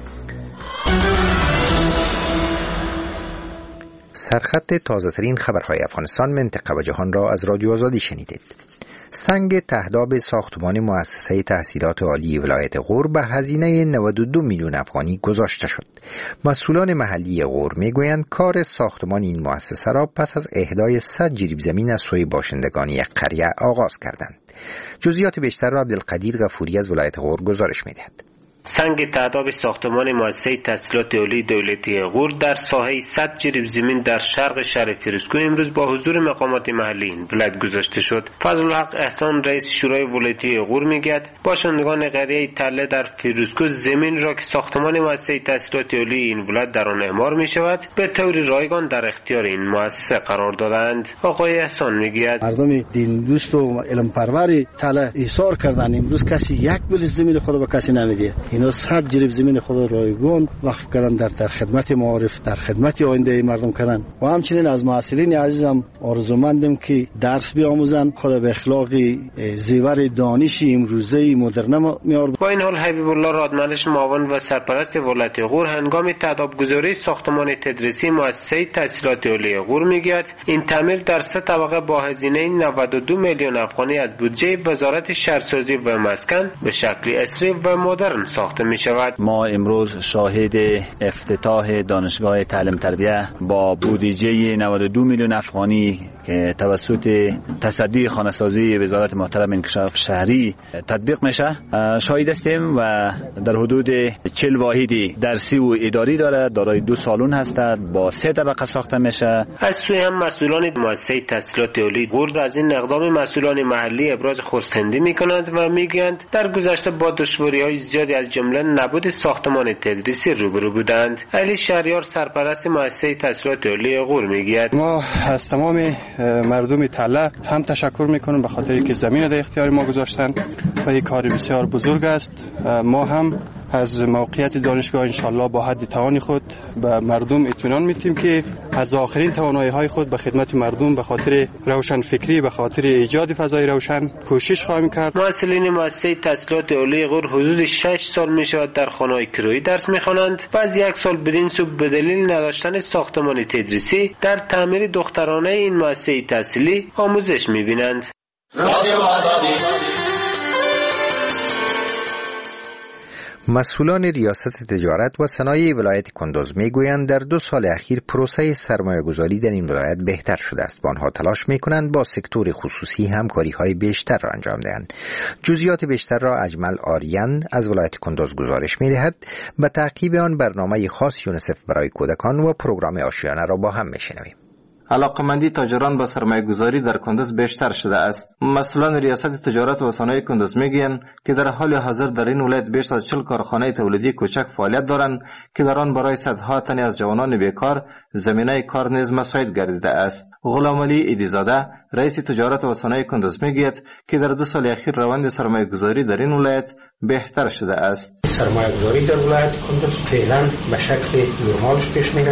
سرخط تازه‌ترین خبرهای افغانستان، منطقه و جهان را از رادیو آزادی شنیدید. سنگ تهداب ساختمان مؤسسه تحصیلات عالی ولایت غور به هزینه 92 میلیون افغانی گذاشته شد. مسئولان محلی غور میگویند کار ساختمان این مؤسسه را پس از اهدای 100 جریب زمین از سوی باشندگان یک قریه آغاز کردند. جزئیات بیشتر را عبدالقدیر غفوری از ولایت غور گزارش میدهد. سنگ تهداب ساختمان مؤسسه تحصیلات عالی دولتی غور در ساحه 100 جریب زمین در شرق شهر فیروزکوه امروز با حضور مقامات محلی این ولایت گذاشته شد. فضل الحق احسان رئیس شورای ولایتی غور میگوید باشندگان قریه تله در فیروزکوه زمین را که ساختمان مؤسسه تحصیلات عالی این ولایت در آن اعمار می شود به طور رایگان در اختیار این مؤسسه قرار دادند. آقای احسان میگوید مردم دین دوست و علم پرور تله ایثار کردن. امروز کسی یک بلیت زمین خود به کسی نمیده. اینا 100 جریب زمین خود رایگان وقف کردن در خدمت معارف، در خدمت آینده مردم کردن. و همچنین از معلمین عزیزم آرزومندم که درس بیاموزن، خود به اخلاق زیور دانش امروزه مدرن میار. با این حال حبیب الله رادمنش معاون و سرپرست ولایت غور هنگام تهداب گذاری ساختمان تدریسی مؤسسه تحصیلات عالی غور میگوید این تعمیر در 3 طبقه با هزینه 92 میلیون افغانی از بودجه وزارت شهرسازی و مسکن به شکل عصری و مدرن ساخته ساخته می شود. ما امروز شاهد افتتاح دانشگاه تعلیم تربیه با بودجه 92 میلیون افغانی که توسط تصدی خانه‌سازی وزارت محترم انکشاف شهری تطبیق میشه شاهد هستیم و در حدود 40 واحد درسی و اداری داره، دارای 2 سالن هستند، با 3 طبقه ساخته میشه. از سوی هم مسئولان مؤسسه تحصیلات عالی غور از این اقدام مسئولان محلی ابراز خرسندی میکنند و میگویند در گذشته با دشواری‌های زیادی از جمله نبود ساختمان تدریسی روبرو بودند. علی شهریار سرپرست مؤسسه تحصیلات عالی غور میگوید ما از تمام مردم تله هم تشکر میکنم به خاطر که زمین در اختیار ما گذاشتن و یک کار بسیار بزرگ است. ما هم از موقعیت دانشگاه انشالله با حد توان خود به مردم اطمینان میدیم که از آخرین توانایی های خود به خدمت مردم به خاطر روشن فکری، به خاطر ایجاد فضای روشن کوشش خواهیم کرد. مسئولین مؤسسه تحصیلات عالی غور حدود 6 سال میشود در خانه‌های کرایی درس میخوانند و از 1 سال بدین سو به دلیل نداشتن ساختمان تدریسی در تعمیر دخترانه این مؤسسه تحصیلی آموزش میبینند. مسئولان ریاست تجارت و صنایع ولایت کندوز میگویند در 2 سال اخیر پروسه سرمایه گذاری در این ولایت بهتر شده است و آنها تلاش میکنند با سکتور خصوصی همکاری های بیشتر را انجام دهند. جزئیات بیشتر را اجمل آریان از ولایت کندوز گزارش میدهد. به تعقیب آن برنامه خاص یونیسف برای کودکان و پروگرام آشیانه را با هم میشنویم. علاقمندی تاجران با سرمایه گذاری در کندوز بیشتر شده است. مسئولان ریاست تجارت و صنایع کندوز میگویند که در حال حاضر در این ولایت بیش از 40 کارخانه تولیدی کوچک فعالیت دارند که در آن برای صدها تن از جوانان بیکار زمینه کار نیز مساعد گردیده است. غلام علی ایدیزاده رئیس تجارت و صنایع کندوز میگوید که در 2 سال اخیر روند سرمایه گذاری در این ولایت بهتر شده است. سرمایه گذاری در ولایت کندوز فعلا به شکل نرمالش پیش میره.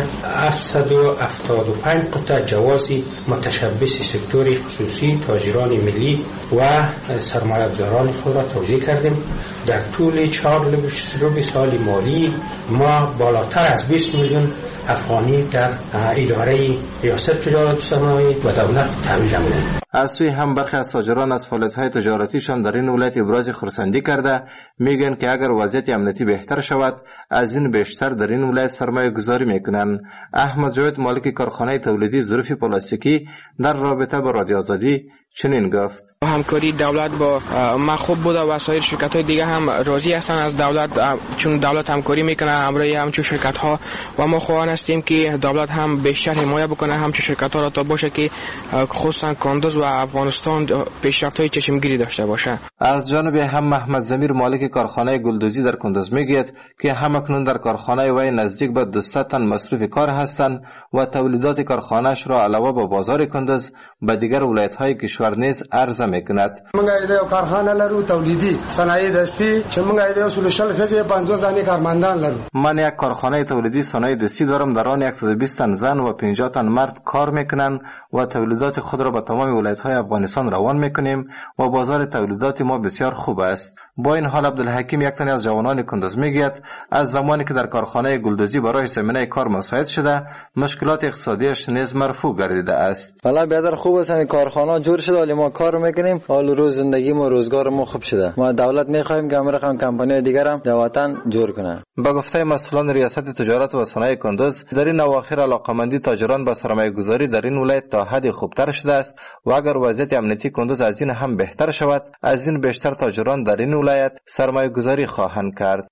775 قطعه جوازی متشبث سکتور خصوصی، تاجران ملی و سرمایه گذاران خود را توزیع کردیم. در طول 4 سال مالی ما بالاتر از 20 میلیون افغانی در اداره ریاست تجارت و صنایع و دولت تامین نمودند. از سوی هم برخی از تاجران از فعالیت‌های تجارتیشان در این ولایت ابراز خرسندی کرده میگن که اگر وضعیت امنیتی بهتر شود از این بیشتر در این ولایت سرمایه گذاری میکنن. احمد جاوید مالک کارخانه تولیدی ظروف پلاستیکی در رابطه با رادیو آزادی چنین گفت: همکاری دولت با ما خوب بوده و سایر شرکت‌های دیگه هم راضی هستن از دولت، چون دولت همکاری میکنه همراه همچون شرکت‌ها و ما خواهان هستیم که دولت هم بیشتر حمایت بکنه همچون شرکت‌ها را تا باشه که خصوصا کندوز و افغانستان پیشرفت‌های چشمگیری داشته باشه. از جانب هم محمد زمیر مالک کارخانه گلدوزی در کندوز میگوید که همکنون در کارخانه وی نزدیک به 200 تن مصروف کار هستند و تولیدات کارخانه‌اش را علاوه به بازار کندوز به دیگر ولایت‌های کشور نیز عرضه میکند. موږ د کارخانه لرو تولیدی صنایع دستی چې موږ د سولوشل خزه 50 زنی کارمندان لرو. من یک کارخانه تولیدی صنایع دستی دارم، در آن 120 تن زن و 50 تن مرد کار میکنند و تولیدات خود را به تمام ولایت‌های افغانستان روان میکنیم و بازار تولیدات ما بسیار خوب است. با این حال عبدالحکیم یک تن از جوانان کندوز میگوید از زمانی که در کارخانه گلدوزی برای زمینه کار مساعد شده مشکلات اقتصادیش نیز مرفوع گردیده است. والا بیادر خوب است، همین کارخانه جور شده ولی ما کار میکنیم، حال روز زندگی ما روزگار ما خوب شده. ما دولت میخوایم که امرقم کمپانی دیگر هم در وطن جور کنه. با گفته مسئولان ریاست تجارت و صنایع کندوز در این اواخر علاقمندی تاجران به سرمایه گذاری در این ولایت تا حدی خوبتر شده است و اگر وضعیت امنیتی کندوز از این هم بهتر شود از این بیشتر تاجران در این ولایت سرمایه گذاری خواهند کرد.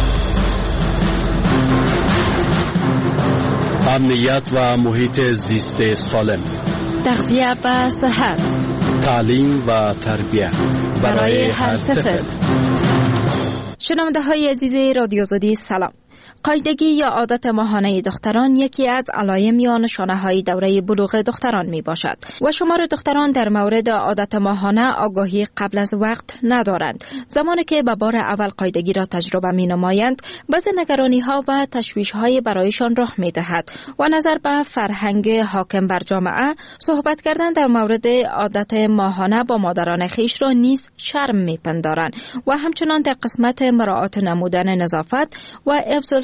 امنیت و محیط زیست سالم، تغذیه و صحت، تعلیم و تربیت برای هر طفل. شنونده های عزیز رادیو آزادی سلام. قاعدگی یا عادت ماهانه دختران یکی از علایم یا نشانه‌های دوره بلوغ دختران می باشد و شمار دختران در مورد عادت ماهانه آگاهی قبل از وقت ندارند. زمانی که به بار اول قاعدگی را تجربه می نمایند، بعضی نگرانی‌ها و تشویش‌های برایشان راه می دهد و نظر به فرهنگ حاکم بر جامعه، صحبت کردن در مورد عادت ماهانه با مادران خویش را نیز شرم می پندارند و همچنان در قسمت مراعات نمودن نظافت و افضل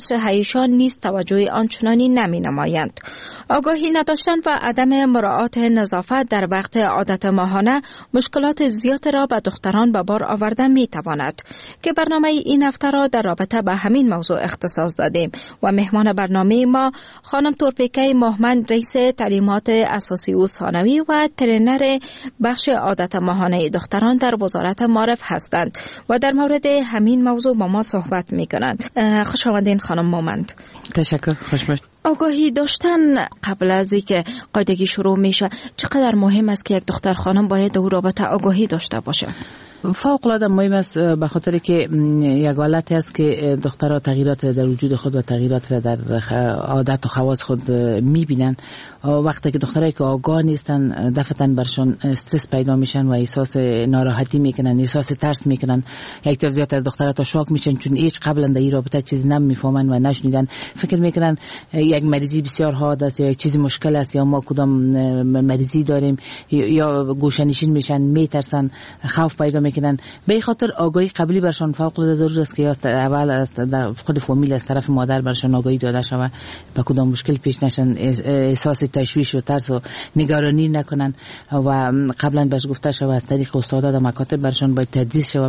دسترس ایشان نیز توجه آنچنانی نمی نمایند. آگاهی نداشتن و عدم مراعات نظافت در وقت عادت ماهانه مشکلات زیاد را به دختران به بار آورده می تواند که برنامه این هفته را در رابطه به همین موضوع اختصاص دادیم و مهمان برنامه ما خانم تورپیکه مهمند، رئیس تعلیمات اساسی و ثانوی و ترینر بخش عادت ماهانه دختران در وزارت معارف هستند و در مورد همین موضوع با ما صحبت می کنند. خوش آمدین خانم مهمند. تشکر. خوش باشید. آگاهی داشتن قبل از اینکه قاعدگی شروع میشه چقدر مهم است که یک دختر خانم باید در رابطه آگاهی داشته باشه؟ فوق العاده مهم است، به خاطر که یک حالتی است که دخترها تغییرات در وجود خود و تغییرات را در عادت و خواص خود میبینن. وقتی که دخترایی که آگاه نیستن دفعتاً برشان استرس پیدا میشن و احساس ناراحتی میکنن، احساس ترس میکنن. یک تعداد از دخترها تا شاک میشن چون هیچ قبلا در این رابطه چیزی نمیفهمن و نشنیدن، فکر میکنن یک مریضی بسیار حاد است یا یک چیزی مشکل است یا ما کدام مریضی داریم یا گوشه‌نشین میشن، میترسن، خوف پیدا میکنن. به خاطر آگاهی قبلی برشان فوق العاده ضرورت است که اول از خود فامیل از طرف مادر برشان آگاهی داده شود و کدام مشکل پیش نشن، احساس تشویش و ترس و نگرانی نکنن و قبلا بهش گفته شود از طریق استادا در مکاتب برشان باید تدریس شود،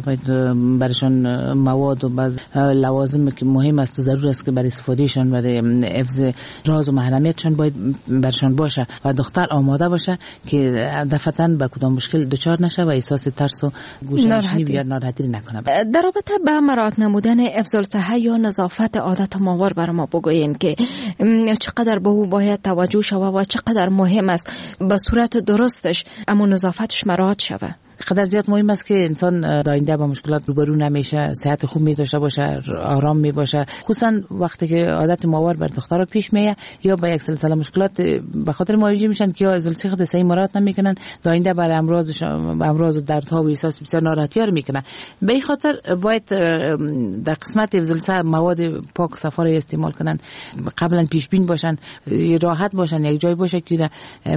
برشان مواد و بعض لوازم که مهم است و ضرور است که برای استفادهشان برای حفظ راز و محرمیتشان باید برشان باشه و دختر آماده باشه که دفعتاً به کدام مشکل دچار نشه و احساس ترس و ناراحتی نکنه. در رابطه به مراعات نمودن افضل صحه یا نظافت عادت ماهوار برای ما بگوین که چقدر به او باید توجه شود و چقدر مهم است به صورت درستش اما نظافتش مراعات شود؟ قدر زیاد مهم است که انسان داینده با مشکلات روبرو نمیشه، صحت خوب می داشته باشه، آرام می باشه، خصوصا وقتی که عادت ماهوار بر دخترها پیش میاد یا با یک سلسله مشکلات به خاطر مواجه میشن که یا ازولسی خود صحیح مراعات نمیکنن، داینده بر امراض و دردها و احساس بسیار ناراحتی ها میکنه. به این خاطر باید در قسمت ازولسی مواد پاک و صفا را استعمال کنن، قبلا پیش بین باشن، راحت باشن، یک جای باشه که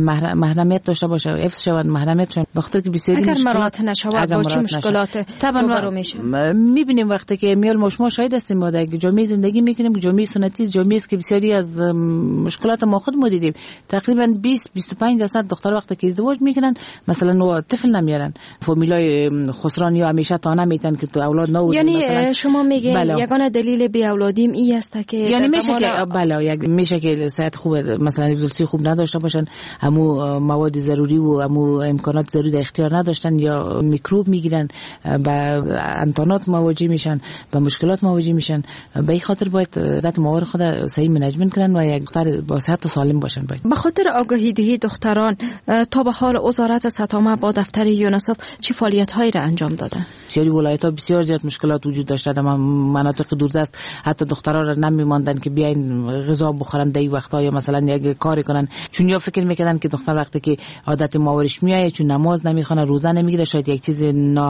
محرمیت داشته باشه، حفظ شود محرمیتشون، به خاطر که بسیاری مراعات نشود با چه مشکلات روبرو میشه؟ میبینیم وقتی که میال ما شاهد هستیم، ما در جامعه زندگی میکنیم، جامعه سنتی، جامعه است که بسیاری از مشکلات ما خود ما دیدیم. تقریبا 20-25% دختر وقتی که ازدواج میکنن مثلا نو طفل نمیارن، فامیلای خسران یا همیشه تا نمیتن که تو اولاد نو. یعنی مثلا شما میگین یگانه دلیل بی اولادیم این است که یعنی میشه که میشه که صحت خوب مثلا ابزارسی خوب نداشته باشن، همو مواد ضروری و همو امکانات ضروری در اختیار نداشتن یا میکروب میگیرن، با انتانات مواجه میشن، با مشکلات مواجه میشن. به این خاطر باید عادت ماهوار خود صحیح منیجمنت کنن و یک دختر با صحت و سالم باشن. باید به خاطر آگاهی دهی دختران تا به حال وزارت سطامه با دفتر یونیسف چه فعالیت هایی را انجام داده؟ بسیاری ولایت ها بسیار زیاد مشکلات وجود داشته، در مناطق دوردست حتی دخترها را نمیماندن که بیاین غذا بخورن در این وقتا یا مثلا یک کاری کنن، چون یا فکر میکردن که دختر وقتی که عادت ماهوارش میایه چون نماز نمیخونه، روزه نمیگیره، شاید یک چیز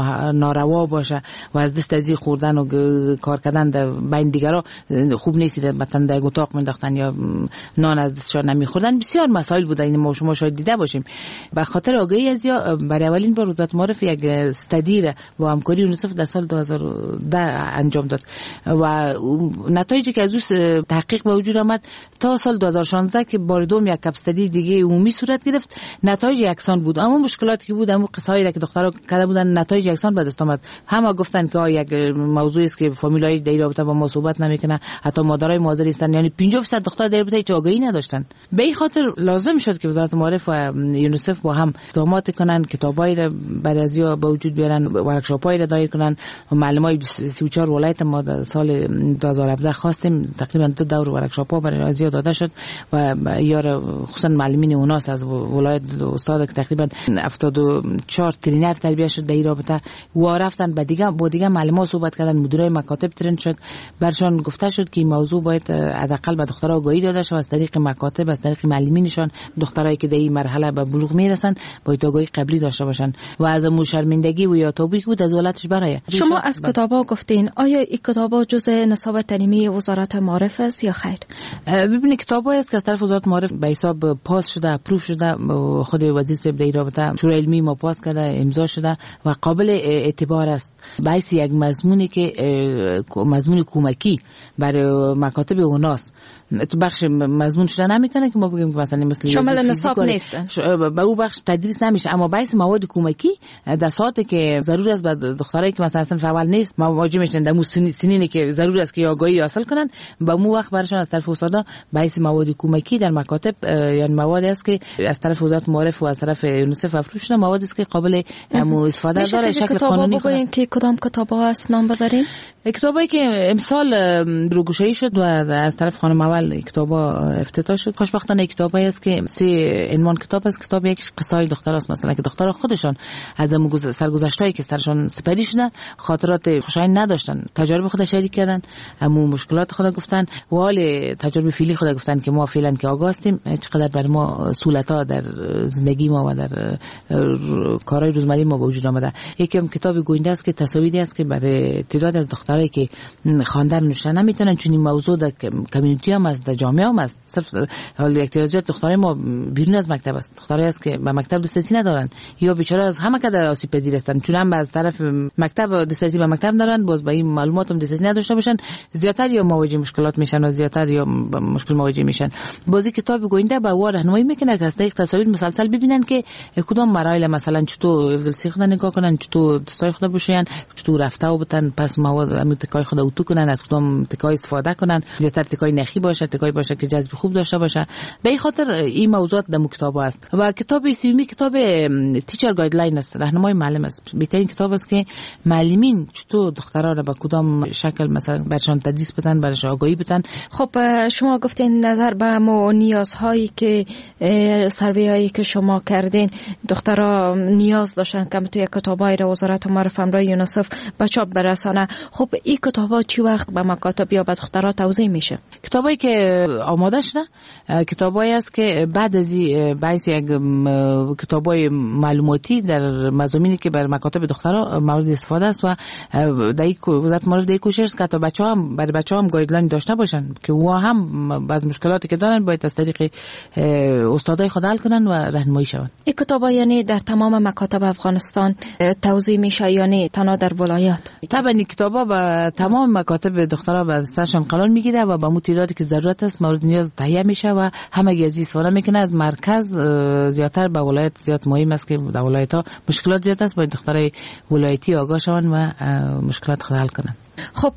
ناروا باشه و از دست ازی خوردن و کار کردن در بین دیگرها خوب نیست، مثلا در اتاق مینداختن یا نان از دستشان نمیخوردن. بسیار مسائل بوده، این ما شما شاید دیده باشیم. به خاطر آگاهی از یا برای اولین بار وزارت معارف یک استادی را با همکاری یونیسف در سال 2010 انجام داد و نتایجی که از اون تحقیق به وجود آمد تا سال 2016 که بار دوم یک استادی دیگه عمومی صورت گرفت، نتایج یکسان بود. اما مشکلاتی که بود، اما قصه‌ای که دخترها کرده بودن نتایج یکسان به دست آمد. همه گفتن که یک موضوعی است که فامیلای در رابطه با ما صحبت نمیکنه، حتی مادرای ماضر هستن، یعنی 50% دختر در رابطه هیچ آگاهی نداشتن. به این خاطر لازم شد که وزارت معارف و یونیسف با هم اقدامات کنن، کتابای را برای ازیا به وجود بیارن، ورکشاپای را دایر کنن. معلمای 34 ولایت ما در سال 2017 خواستیم، تقریبا 2 دور ورکشاپا برای ازیا داده شد و یا خصوصا معلمین اوناس از ولایت استاد که تقریبا 74 ترینر تربیت شد در این رابطه و رفتن با دیگه معلمان صحبت کردن، مدیرای مکاتب ترین شد، برشان گفته شد که این موضوع باید حداقل به دخترها آگاهی داده شود از طریق مکاتب، از طریق معلمینشان. دخترایی که در این مرحله به بلوغ میرسن باید آگاهی قبلی داشته باشن و از شرمندگی و یا توبیک بود از دولتش برای. شما از کتابا گفتین، آیا این کتابا جزء نصاب تعلیمی وزارت معارف است یا خیر؟ ببینید کتابایی است که از طرف وزارت معارف به حساب پاس شده، اپروف شده، خود وزیر در این رابطه شورای علمی ما پاس کرده، امضا شده و قابل اعتبار است. باعث یک مضمونی که مضمون کمکی برای مکاتب اوناست. تو بخش مضمون شده نمیتونه که ما بگیم که مثلا مثل شامل نصاب نیست، به اون بخش تدریس نمیشه، اما باعث مواد کمکی در ساعتی که ضرور است به دخترایی که مثلا صنف اول نیست مواجه میشن در سنینی که ضرور است که آگاهی حاصل کنن، به اون وقت براشون از طرف استادا باعث مواد کمکی در مکاتب یعنی مواد است که از طرف وزارت معارف و از طرف یونیسف افروش شده، مواد است که قابل استفاده داره. شکل قانونی بگوین که کدام کتابا است نام ببریم؟ کتابایی که امسال روگشایی شد و از طرف خانم اول کتابا افتتاح شد. خوشبختانه کتابایی است که 3 عنوان کتاب است. کتاب یک قصای دختراست، مثلا که دخترها خودشان از سرگذشتایی که سرشون سپری شدن خاطرات خوشایند نداشتن، تجارب خود شریک کردن، همون مشکلات خود گفتن و حال تجربه فعلی خود گفتن که ما فعلا که آگاه هستیم چقدر بر ما سهولت‌ها در زندگی ما و در کارهای روزمره ما به وجود آمده. یکم کتاب گوینده است که تصاویری است که برای تعداد از دخترایی که خواندن نوشتن نمیتونن، چون این موضوع در کمیونیتی هم است، در جامعه هم است. صرف حال احتیاجات دخترای ما بیرون از مکتب است. دخترایی است که به مکتب دسترسی ندارن یا بیچاره از همه کده آسیب پذیر هستن، چون هم از طرف مکتب دسترسی به مکتب دارن، باز با این معلومات هم دسترسی نداشته باشن، زیاتر یا مواجه مشکلات میشن و زیاتر یا مشکل مواجه میشن. بازی کتاب گوینده به وار راهنمایی میکنه که از طریق تصاویر مسلسل ببینن که کدام مراحل مثلا چطور افضل سی خود نگاه کنن، چطور دستای خود بشوین، چطور رفته و بتن پس مواد همین تکای خود اوتو کنن، از کدام تکای استفاده کنن، زیاتر تکای نخی باشه، تکای باشه که جذب خوب داشته باشه. به این خاطر این موضوعات در کتاب است. و کتاب سومی کتاب تیچر گایدلاین است، راهنمای معلم است. بهترین کتاب است که معلمین چطور دخترها را به کدام شکل مثلا برشان تدریس بدن، برش آگاهی بدن. خب شما گفتین نظر به نیازهایی که سرویایی که شما کردین دخترها نیاز داشتن که توی کتابای وزارت معارف امرای یونیسف به چاپ برسانه. خب این کتابا چی وقت به مکاتب یا به دخترها توزیع میشه؟ کتابایی که آماده شده کتابایی است که بعد از باعث یک کتابای معلوماتی در مضامینی که بر مکاتب دخترها مورد استفاده است و در این وزارت معارف در کوشش است که تا بچه‌ها هم برای بچه‌ها هم گایدلاین داشته باشن که و هم بعض مشکلاتی که دارن باید از طریق استادای خود حل کنن و راهنمایی شون. این کتابا یعنی در تمام مکاتب افغانستان توزیع میشه یا نه تنها در ولایات؟ طبعا این کتابا به تمام مکاتب دخترها به سرشان قرار میگیره و با تعدادی که ضرورت است مورد نیاز تهیه میشه و همه از استفاده میکنه. از مرکز زیاتر به ولایت زیاد مهم است که در ولایت ها مشکلات زیاد است، باید دخترای ولایتی آگاه شون و مشکلات خود حل کنن. خب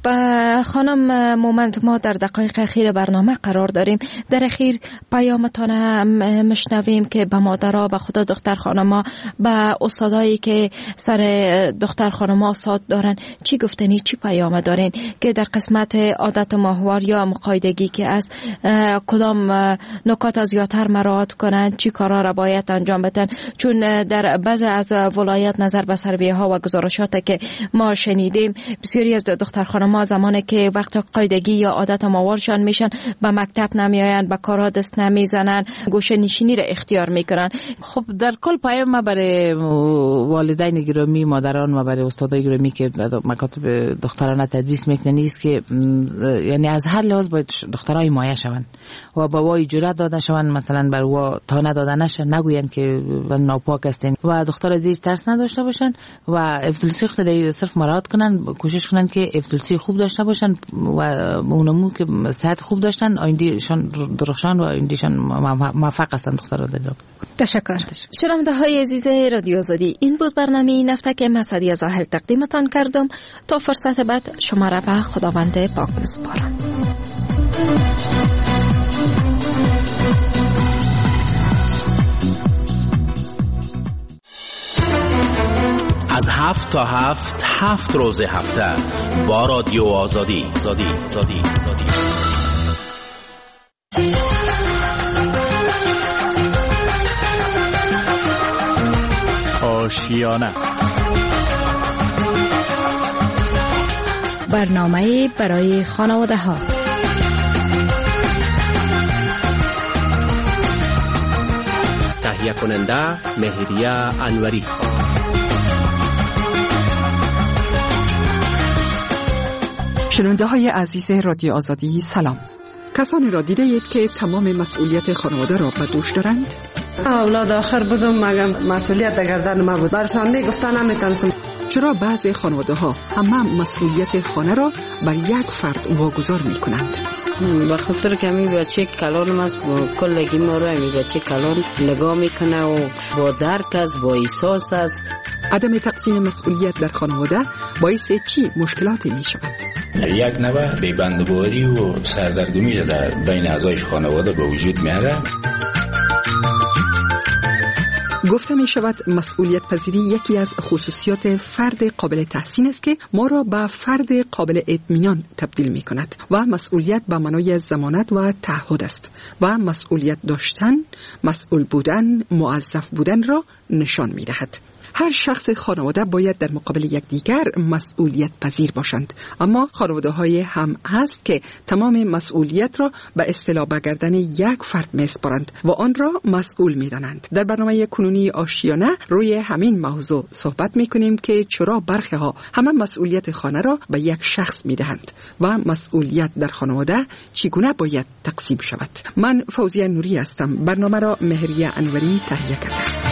خانم مومند، ما در دقایق اخیر برنامه قرار داریم. در اخیر پیامتان مشنویم که به مادرها، به خدا دختر خانما، به استادایی که سر دختر خانما ساد دارن چی گفتنی، چی پیام دارین که در قسمت عادت ماهوار یا مقایدگی که از کدام نکات از زیادتر مراعات کنن، چی کارا را باید انجام بدن؟ چون در بعض از ولایت نظر به سرویه ها و گزارشات که ما شنیدیم بسیاری از دختر خانما زمانی که وقت قاعدگی یا عادت ماهوارشان میشن به مکتب نمیآیند، به کارا دست نمیزنن، گوشه نشینی را اختیار میکنن. خب در کل پیام ما برای والدین گرامی، مادران و برای استادای گرامی که مکاتب دخترانه تدریس میکنن نیست که یعنی از هر لحاظ باید دخترای حمایه شوند و با وای جرأت داده شوند، مثلا بر وا تا نداده نشه، نگوین که ناپاک هستین و دختر زیر ترس نداشته باشن و افضلسی خود صرف مراعات کنن، کوشش کنن که افضلسی خوب داشته باشن و اونمو که صحت خوب داشتن آیندهشان درخشان و آیندهشان موفق هستن دخترها در جامعه. تشکر. شنونده های عزیز رادیو آزادی، این بود برنامه نفته که مسعدی ظاهر تقدیمتان کردم. تا فرصت بعد شما را به خداوند پاک میسپارم. از 7 تا 7 روز هفته با رادیو آزادی. آشیانه، برنامه برای خانواده ها. تهیه کننده مهریه انوری. شنونده های عزیز رادیو آزادی سلام. کسانی را دیده اید که تمام مسئولیت خانواده را به دوش دارند؟ اولاد آخر بودم مگم مسئولیت در گردن ما بود. برسان گفتن نمیتونستم. چرا بعضی خانواده ها همه مسئولیت خانه را بر یک فرد واگذار می کنند؟ به خاطر که همین بچه کلان است کلگی ما رو همین بچه کلان نگاه میکنه و با درک است، با احساس است. عدم تقسیم مسئولیت در خانواده باعث چی مشکلاتی می شود؟ یک نوع بی‌بندوباری و سردرگمی در بین اعضای خانواده به وجود میاره. گفته می شود مسئولیت پذیری یکی از خصوصیات فرد قابل تحسین است که ما را به فرد قابل اطمینان تبدیل می کند و مسئولیت به معنای ضمانت و تعهد است و مسئولیت داشتن، مسئول بودن، موظف بودن را نشان می دهد. هر شخص خانواده باید در مقابل یکدیگر مسئولیت پذیر باشند، اما خانواده های هم هست که تمام مسئولیت را به اصطلاح به گردن یک فرد میسپارند و آن را مسئول میدانند. در برنامه کنونی آشیانه روی همین موضوع صحبت میکنیم که چرا برخی ها همه مسئولیت خانه را به یک شخص میدهند و مسئولیت در خانواده چگونه باید تقسیم شود. من فوزیه نوری هستم. برنامه را مهریه انوری تهیه کرده است.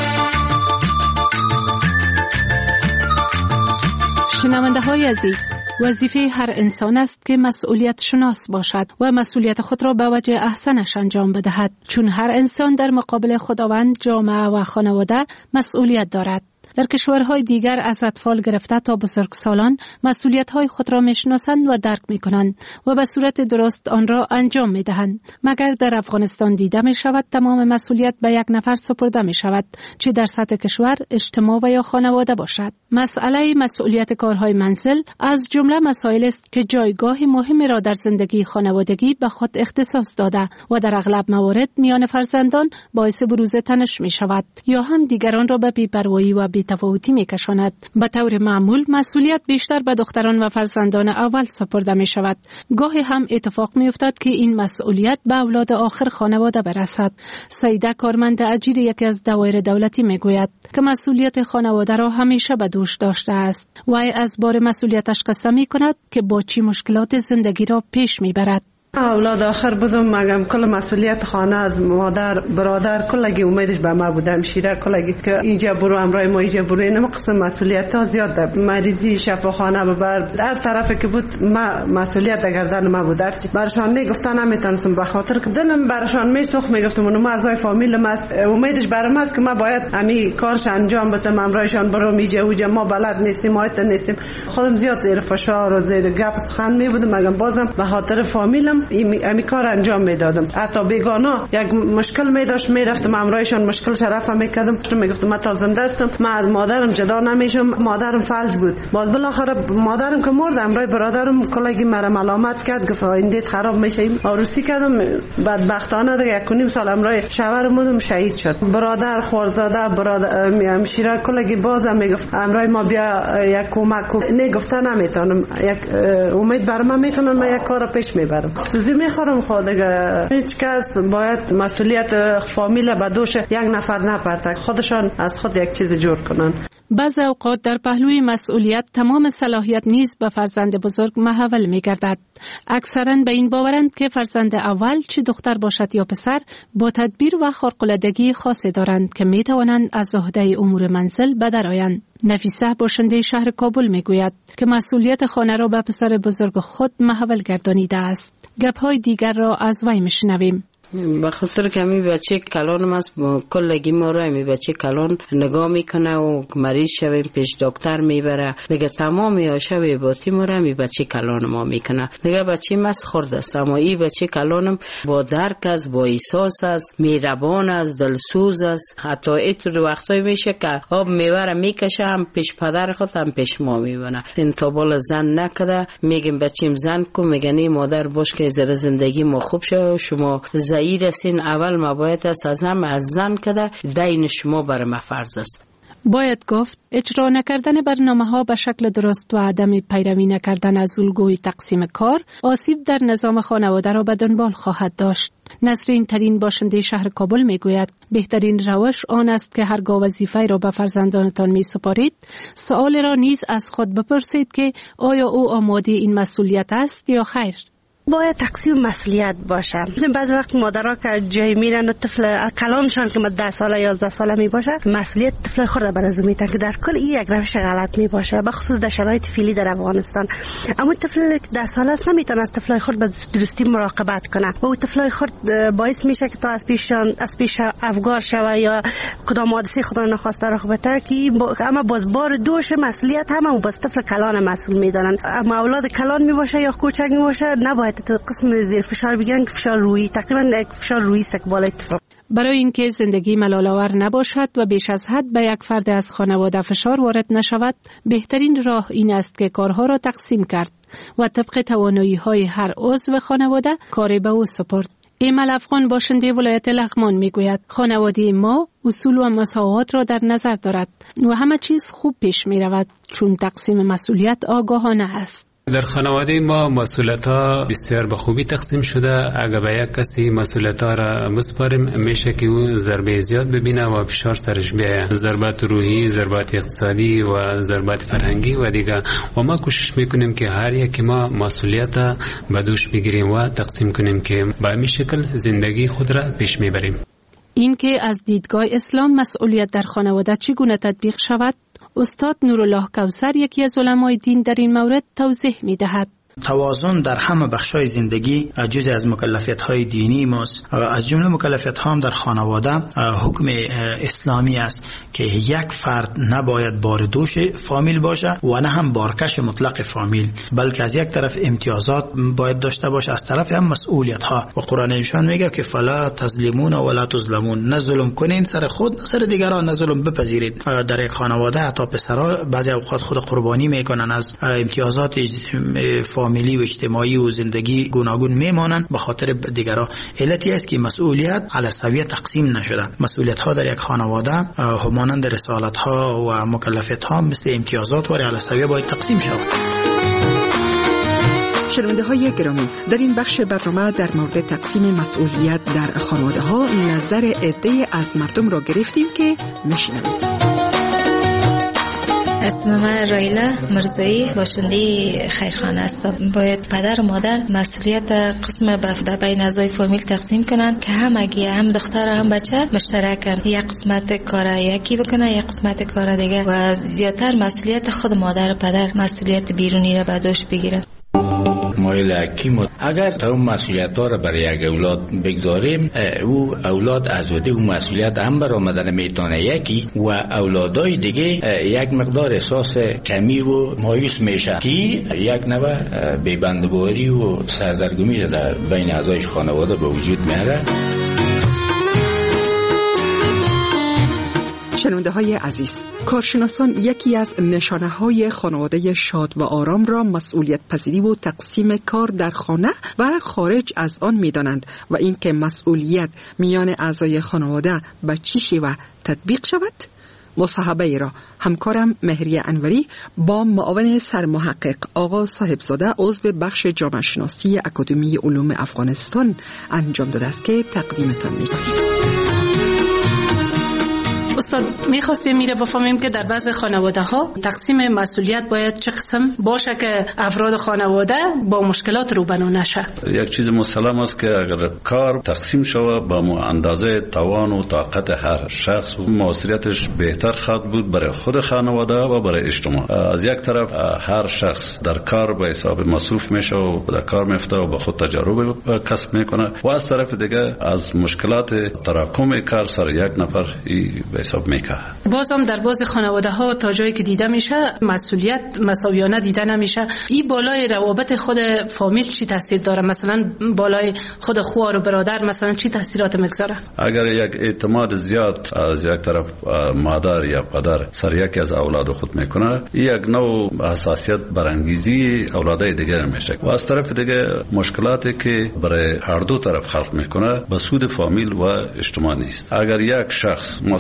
شنونده های عزیز، وظیفه هر انسان است که مسئولیت شناس باشد و مسئولیت خود را به وجه احسنش انجام بدهد، چون هر انسان در مقابل خداوند، جامعه و خانواده مسئولیت دارد. در کشورهای دیگر از اطفال گرفته تا بزرگسالان مسئولیت‌های خود را می‌شناسند و درک می‌کنند و به صورت درست آن را انجام می‌دهند. مگر در افغانستان دیده می‌شود تمام مسئولیت به یک نفر سپرده می‌شود، چه در سطح کشور، اجتماع و یا خانواده باشد. مسئله مسئولیت کارهای منزل از جمله مسائل است که جایگاه مهمی را در زندگی خانوادگی به خود اختصاص داده و در اغلب موارد میان فرزندان باعث بروز تنش می‌شود یا هم دیگران را به بی‌پروایی و بی‌تفاوتی می‌کشاند. به طور معمول مسئولیت بیشتر به دختران و فرزندان اول سپرده می‌شود. گاهی هم اتفاق می‌افتد که این مسئولیت به اولاد آخر خانواده برسد. سیده کارمند اجیر یکی از دوایر دولتی می‌گوید که مسئولیت خانواده را همیشه به دوش داشته است. وی از بار مسئولیتش قصه می‌کند که با چی مشکلات زندگی را پیش می‌برد. اولاد آخر بودم مگم کل مسئولیت خانه از مادر برادر کلگی امیدش به ما بودم شیره کلگی که اینجا برو امرای ما اینجا برو اینم قسم مسئولیت ها زیاد ده. مریضی شفاخانه ببر در طرفی که بود ما مسئولیت در گردن ما بود. برشان نگفتن نمیتونستم به خاطر که دلم برشان میسوخت میگفتم اونم اعضای فامیلم است امیدش برام است که ما باید همین کارش انجام بدم امرایشان برو میجا اوجا ما بلد نیستیم مایت نیستیم. خودم زیاد زیر فشار و زیر گپ سخن میبودم مگم بازم به خاطر فامیلم امی کار انجام میدادم. حتی بیگانا یک مشکل میداشت میرفتم امرایشان مشکل شرفم میکردم میگفتم من تا زنده هستم من از مادرم جدا نمیشم. مادرم فلج بود باز بالاخره مادرم که مرد امرای برادرم کلگی مرا ملامت کرد گفت ایندیت خراب میشه عروسی کردم بدبختانه دیگه 1.5 سال امرای شوهرم شهید شد. برادر خورزاده برادر همشیره کلگی بازم میگفت امرای ما بیا یک کمک نگفتن نمیتونم یک امید بر من میکنن من یک کار پیش میبرم. میخورم خودگه هیچ کس باید مسئولیت فامیل به دوش یک نفر نپرتک خودشان از خود یک چیز جور کنن. بعض اوقات در پهلوی مسئولیت تمام صلاحیت نیز به فرزند بزرگ محول می‌گردد. اکثراً به این باورند که فرزند اول چه دختر باشد یا پسر با تدبیر و خارق‌العادگی خاصی دارند که می‌توانند از عهده امور منزل بدرآیند. نفیسه باشنده شهر کابل میگوید که مسئولیت خانه را به پسر بزرگ خود محول گردانیده است. گپ‌های دیگر را از وی میشنویم. به خاطر که همی بچه کلانم است کلگی ما رو همی بچه کلان نگاه میکنه و مریض شویم پیش دکتر میبره دیگه تمام یا شب باتی ما رو همی بچه کلان ما میکنه دیگه بچه مست خورد است اما این بچه کلانم با درک است با احساس است مهربان است دلسوز است. حتی اینطور وقتایی میشه که آب میبره میکشه هم پیش پدر خود هم پیش ما میبنه این تا بالا زن نکده میگیم بچیم زن کن میگنی مادر باش که زر زندگی ما خوب شه شما زیر هستین اول ما باید از زن کده دین شما بر ما فرض است. باید گفت اجرا نکردن برنامه‌ها به شکل درست و عدم پیروی نکردن از الگوی تقسیم کار آسیب در نظام خانواده را به دنبال خواهد داشت. نسرین ترین باشنده شهر کابل میگوید بهترین روش آن است که هرگاه وظیفه را به فرزندانتان میسپارید سؤال را نیز از خود بپرسید که آیا او آماده این مسئولیت است یا خیر. باید تقسیم مسئولیت باشه. بعضی وقت مادرها که جای میرن و طفل کلانشان که 10 ساله 11 ساله می باشه مسئولیت طفل خود بر از میتن که در کل این یک روش غلط می باشه، به خصوص در شرایط فعلی در افغانستان. اما طفل که 10 ساله است نمیتونه از طفلای خود به درستی مراقبت کنه و او طفلای خود باعث میشه که تا از پیش افگار شوه یا کدام حادثه خدا نخواسته رخ بده که اما باز بار دوش مسئولیت هم باز طفل کلان مسئول میدانن. اما اولاد کلان می باشه یا کوچک می باشه نباید تو قسم زیر فشار بگیرن که فشار روحی تقریبا یک فشار روحی است که بالای طفل. برای اینکه زندگی ملال‌آور نباشد و بیش از حد به یک فرد از خانواده فشار وارد نشود، بهترین راه این است که کارها را تقسیم کرد و طبق توانایی‌های هر عضو خانواده کاری به او سپرد. ایمل افغان باشنده ولایت لغمان میگوید خانواده ما اصول و مساوات را در نظر دارد و همه چیز خوب پیش می رود چون تقسیم مسئولیت آگاهانه است. در خانواده ما مسئولیت‌ها بسیار به خوبی تقسیم شده. اگر به یک کسی مسئولیت‌ها را بسپاریم میشه که او ضربه زیاد ببینه و فشار سرش بیاید، ضربات روحی، ضربات اقتصادی و ضربات فرهنگی و دیگه. و ما کوشش میکنیم که هر یک ما مسئولیت به دوش بگیریم و تقسیم کنیم که به این شکل زندگی خود را پیش میبریم. این که از دیدگاه اسلام مسئولیت در خانواده چگونه تطبیق شود، استاد نورالله کوثر یکی از علمای دین در این مورد توضیح می‌دهد. توازن در همه بخش‌های زندگی جزء از مکلفیت‌های دینی ماست. از جمله مکلفیت‌ها هم در خانواده حکم اسلامی است که یک فرد نباید باردوش فامیل باشه و نه هم بارکش مطلق فامیل، بلکه از یک طرف امتیازات باید داشته باشه، از طرف هم مسئولیت‌ها. و قرآن نشان میگه که فلا تظلمون ولا تظلمون، نه ظلم کنین سر خود نه سر دیگران، نه ظلم بپذیرید. در یک خانواده حتی پسرها بعضی اوقات خود قربانی میکنن از امتیازات فامیلی و اجتماعی و زندگی گوناگون میمانند به خاطر دیگران. علتی است که مسئولیت علی سویه تقسیم نشده. مسئولیت ها در یک خانواده همانند رسالت ها و مکلفیت ها مثل امتیازات و علی سویه باید تقسیم شود. شنونده های گرامی، در این بخش برنامه در مورد تقسیم مسئولیت در خانواده ها نظر عده از مردم را گرفتیم که میشنوید. اسم من رایلا مرزایی باشنده خیرخانه هستم. باید پدر و مادر مسئولیت قسم به بین اعضای فامیل تقسیم کنن که هم دختر هم بچه مشترکن، یک قسمت کار یکی بکنه یک قسمت کار دیگه و زیادتر مسئولیت خود مادر و پدر مسئولیت بیرونی را به دوش بگیرن. مایل حکیم اگر اون مسئولیت ها را برای یک اولاد بگذاریم، او اولاد از وده اون مسئولیت هم برآمدن میتونه یکی و اولادای دیگه یک مقدار احساس کمی و مایوس میشه که یک نوع بی‌بندوباری و سردرگمی در بین اعضای خانواده به وجود میاره. شنونده های عزیز، کارشناسان یکی از نشانه های خانواده شاد و آرام را مسئولیت پذیری و تقسیم کار در خانه و خارج از آن می دانند و اینکه مسئولیت میان اعضای خانواده به چه شیوه تطبیق شود. مصاحبه را همکارم مهریه انوری با معاون سرمحقق آقا صاحبزاده عضو بخش جامعه شناسی اکادمی علوم افغانستان انجام داده است که تقدیمتان می کنیم. استاد میخواستیم بفهمیم که در بعض خانواده ها تقسیم مسئولیت باید چه قسم باشه که افراد خانواده با مشکلات روبرو نشه. یک چیز مسلم است که اگر کار تقسیم شود با اندازه توان و طاقت هر شخص و مسئولیتش بهتر خواهد بود برای خود خانواده و برای اجتماع. از یک طرف هر شخص در کار به حساب مصروف میشه و در کار میفته و به خود تجربه کسب میکنه و از طرف دیگه از مشکلات تراکم کار سر یک نفر به حساب میکنه. بازم در بعض خانواده ها تا جایی که دیده میشه مسئولیت مساویانه دیده نمیشه. این بالای روابط خود فامیل چی تاثیر داره؟ مثلا بالای خود خواهر و برادر مثلا چی تاثیرات میگذاره؟ اگر یک اعتماد زیاد از یک طرف مادر یا پدر سر یکی از اولاد خود میکنه، یک نوع حساسیت برانگیزی اولادای دیگر میشه و از طرف دیگه مشکلاتی که برای هر دو طرف خلق میکنه به سود فامیل و اجتماع نیست. اگر یک شخص مصروف به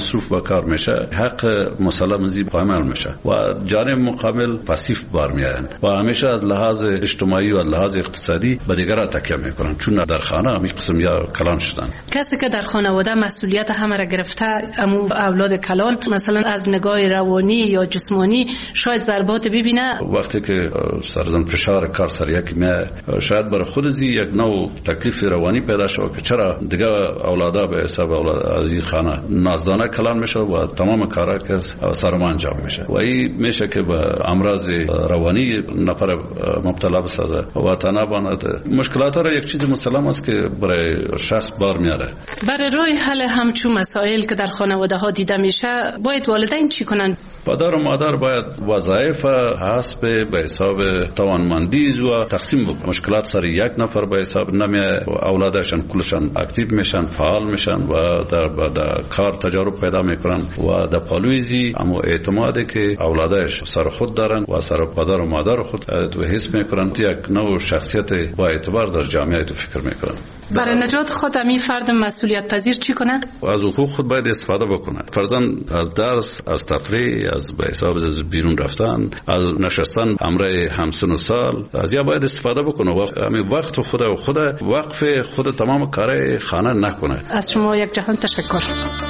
کار میشه حق مسلم زی پایمال میشه و جانب مقابل پاسیف برمیآیند و همیشه از لحاظ اجتماعی و از لحاظ اقتصادی به دیگران تکیه میکنن، چون در خانه همین قسم یا کلان شدن. کسی که در خانواده مسئولیت همه را گرفته، امو اولاد کلان مثلا از نگاه روانی یا جسمانی شاید ضربات ببینه، وقتی که سرزن فشار کار سر یک میه شاید برای خود زی یک نوع تکلیف روانی پیدا شود که چرا دیگه اولادا به حساب اولاد از این خانه نازدانه کلان میشه و تمام کارا که سرما انجام میشه و این میشه که به امراض روانی نفر مبتلا بسازه و تنابانه مشکلات را یک چیز مسلم است که برای شخص بار میاره. برای راه حل همچون مسائل که در خانواده ها دیده میشه باید والدین چی کنن؟ پدر و مادر باید وظایف حسب به حساب توانمندی و تقسیم بکنن. مشکلات سر یک نفر به حساب نمیه و اولادشان کلشان اکتیو میشن، فعال میشن و در کار تجارب پیدا میکنن و در پالویزی اما اعتمادی که اولادش سر خود دارن و سر پدر و مادر خود حس میکنن یک نوع شخصیت با اعتبار در جامعه تو فکر میکنن. برای نجات خود امی فرد مسئولیت پذیر چی کنه؟ از حقوق خود باید استفاده بکنه. فرضاً از درس، از تفریح، از به حساب از بیرون رفتن، از نشستن همراه همسن و سال، از یا باید استفاده بکنه و همین وقت خود وقف خود تمام کار خانه نکنه. از شما یک جهان تشکر.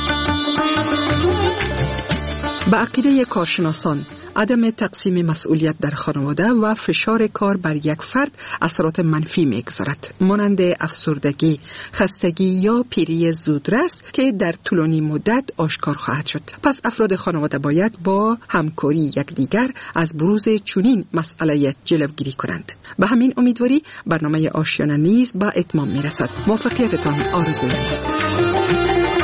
به عقیده کارشناسان عدم تقسیم مسئولیت در خانواده و فشار کار بر یک فرد اثرات منفی می‌گذارد، مانند افسردگی، خستگی یا پیری زودرس که در طولانی مدت آشکار خواهد شد. پس افراد خانواده باید با همکاری یکدیگر از بروز چنین مسئله جلوگیری کنند. به همین امیدواری برنامه آشیانه نیز به اتمام میرسد. موفقیتتان آرزویم است.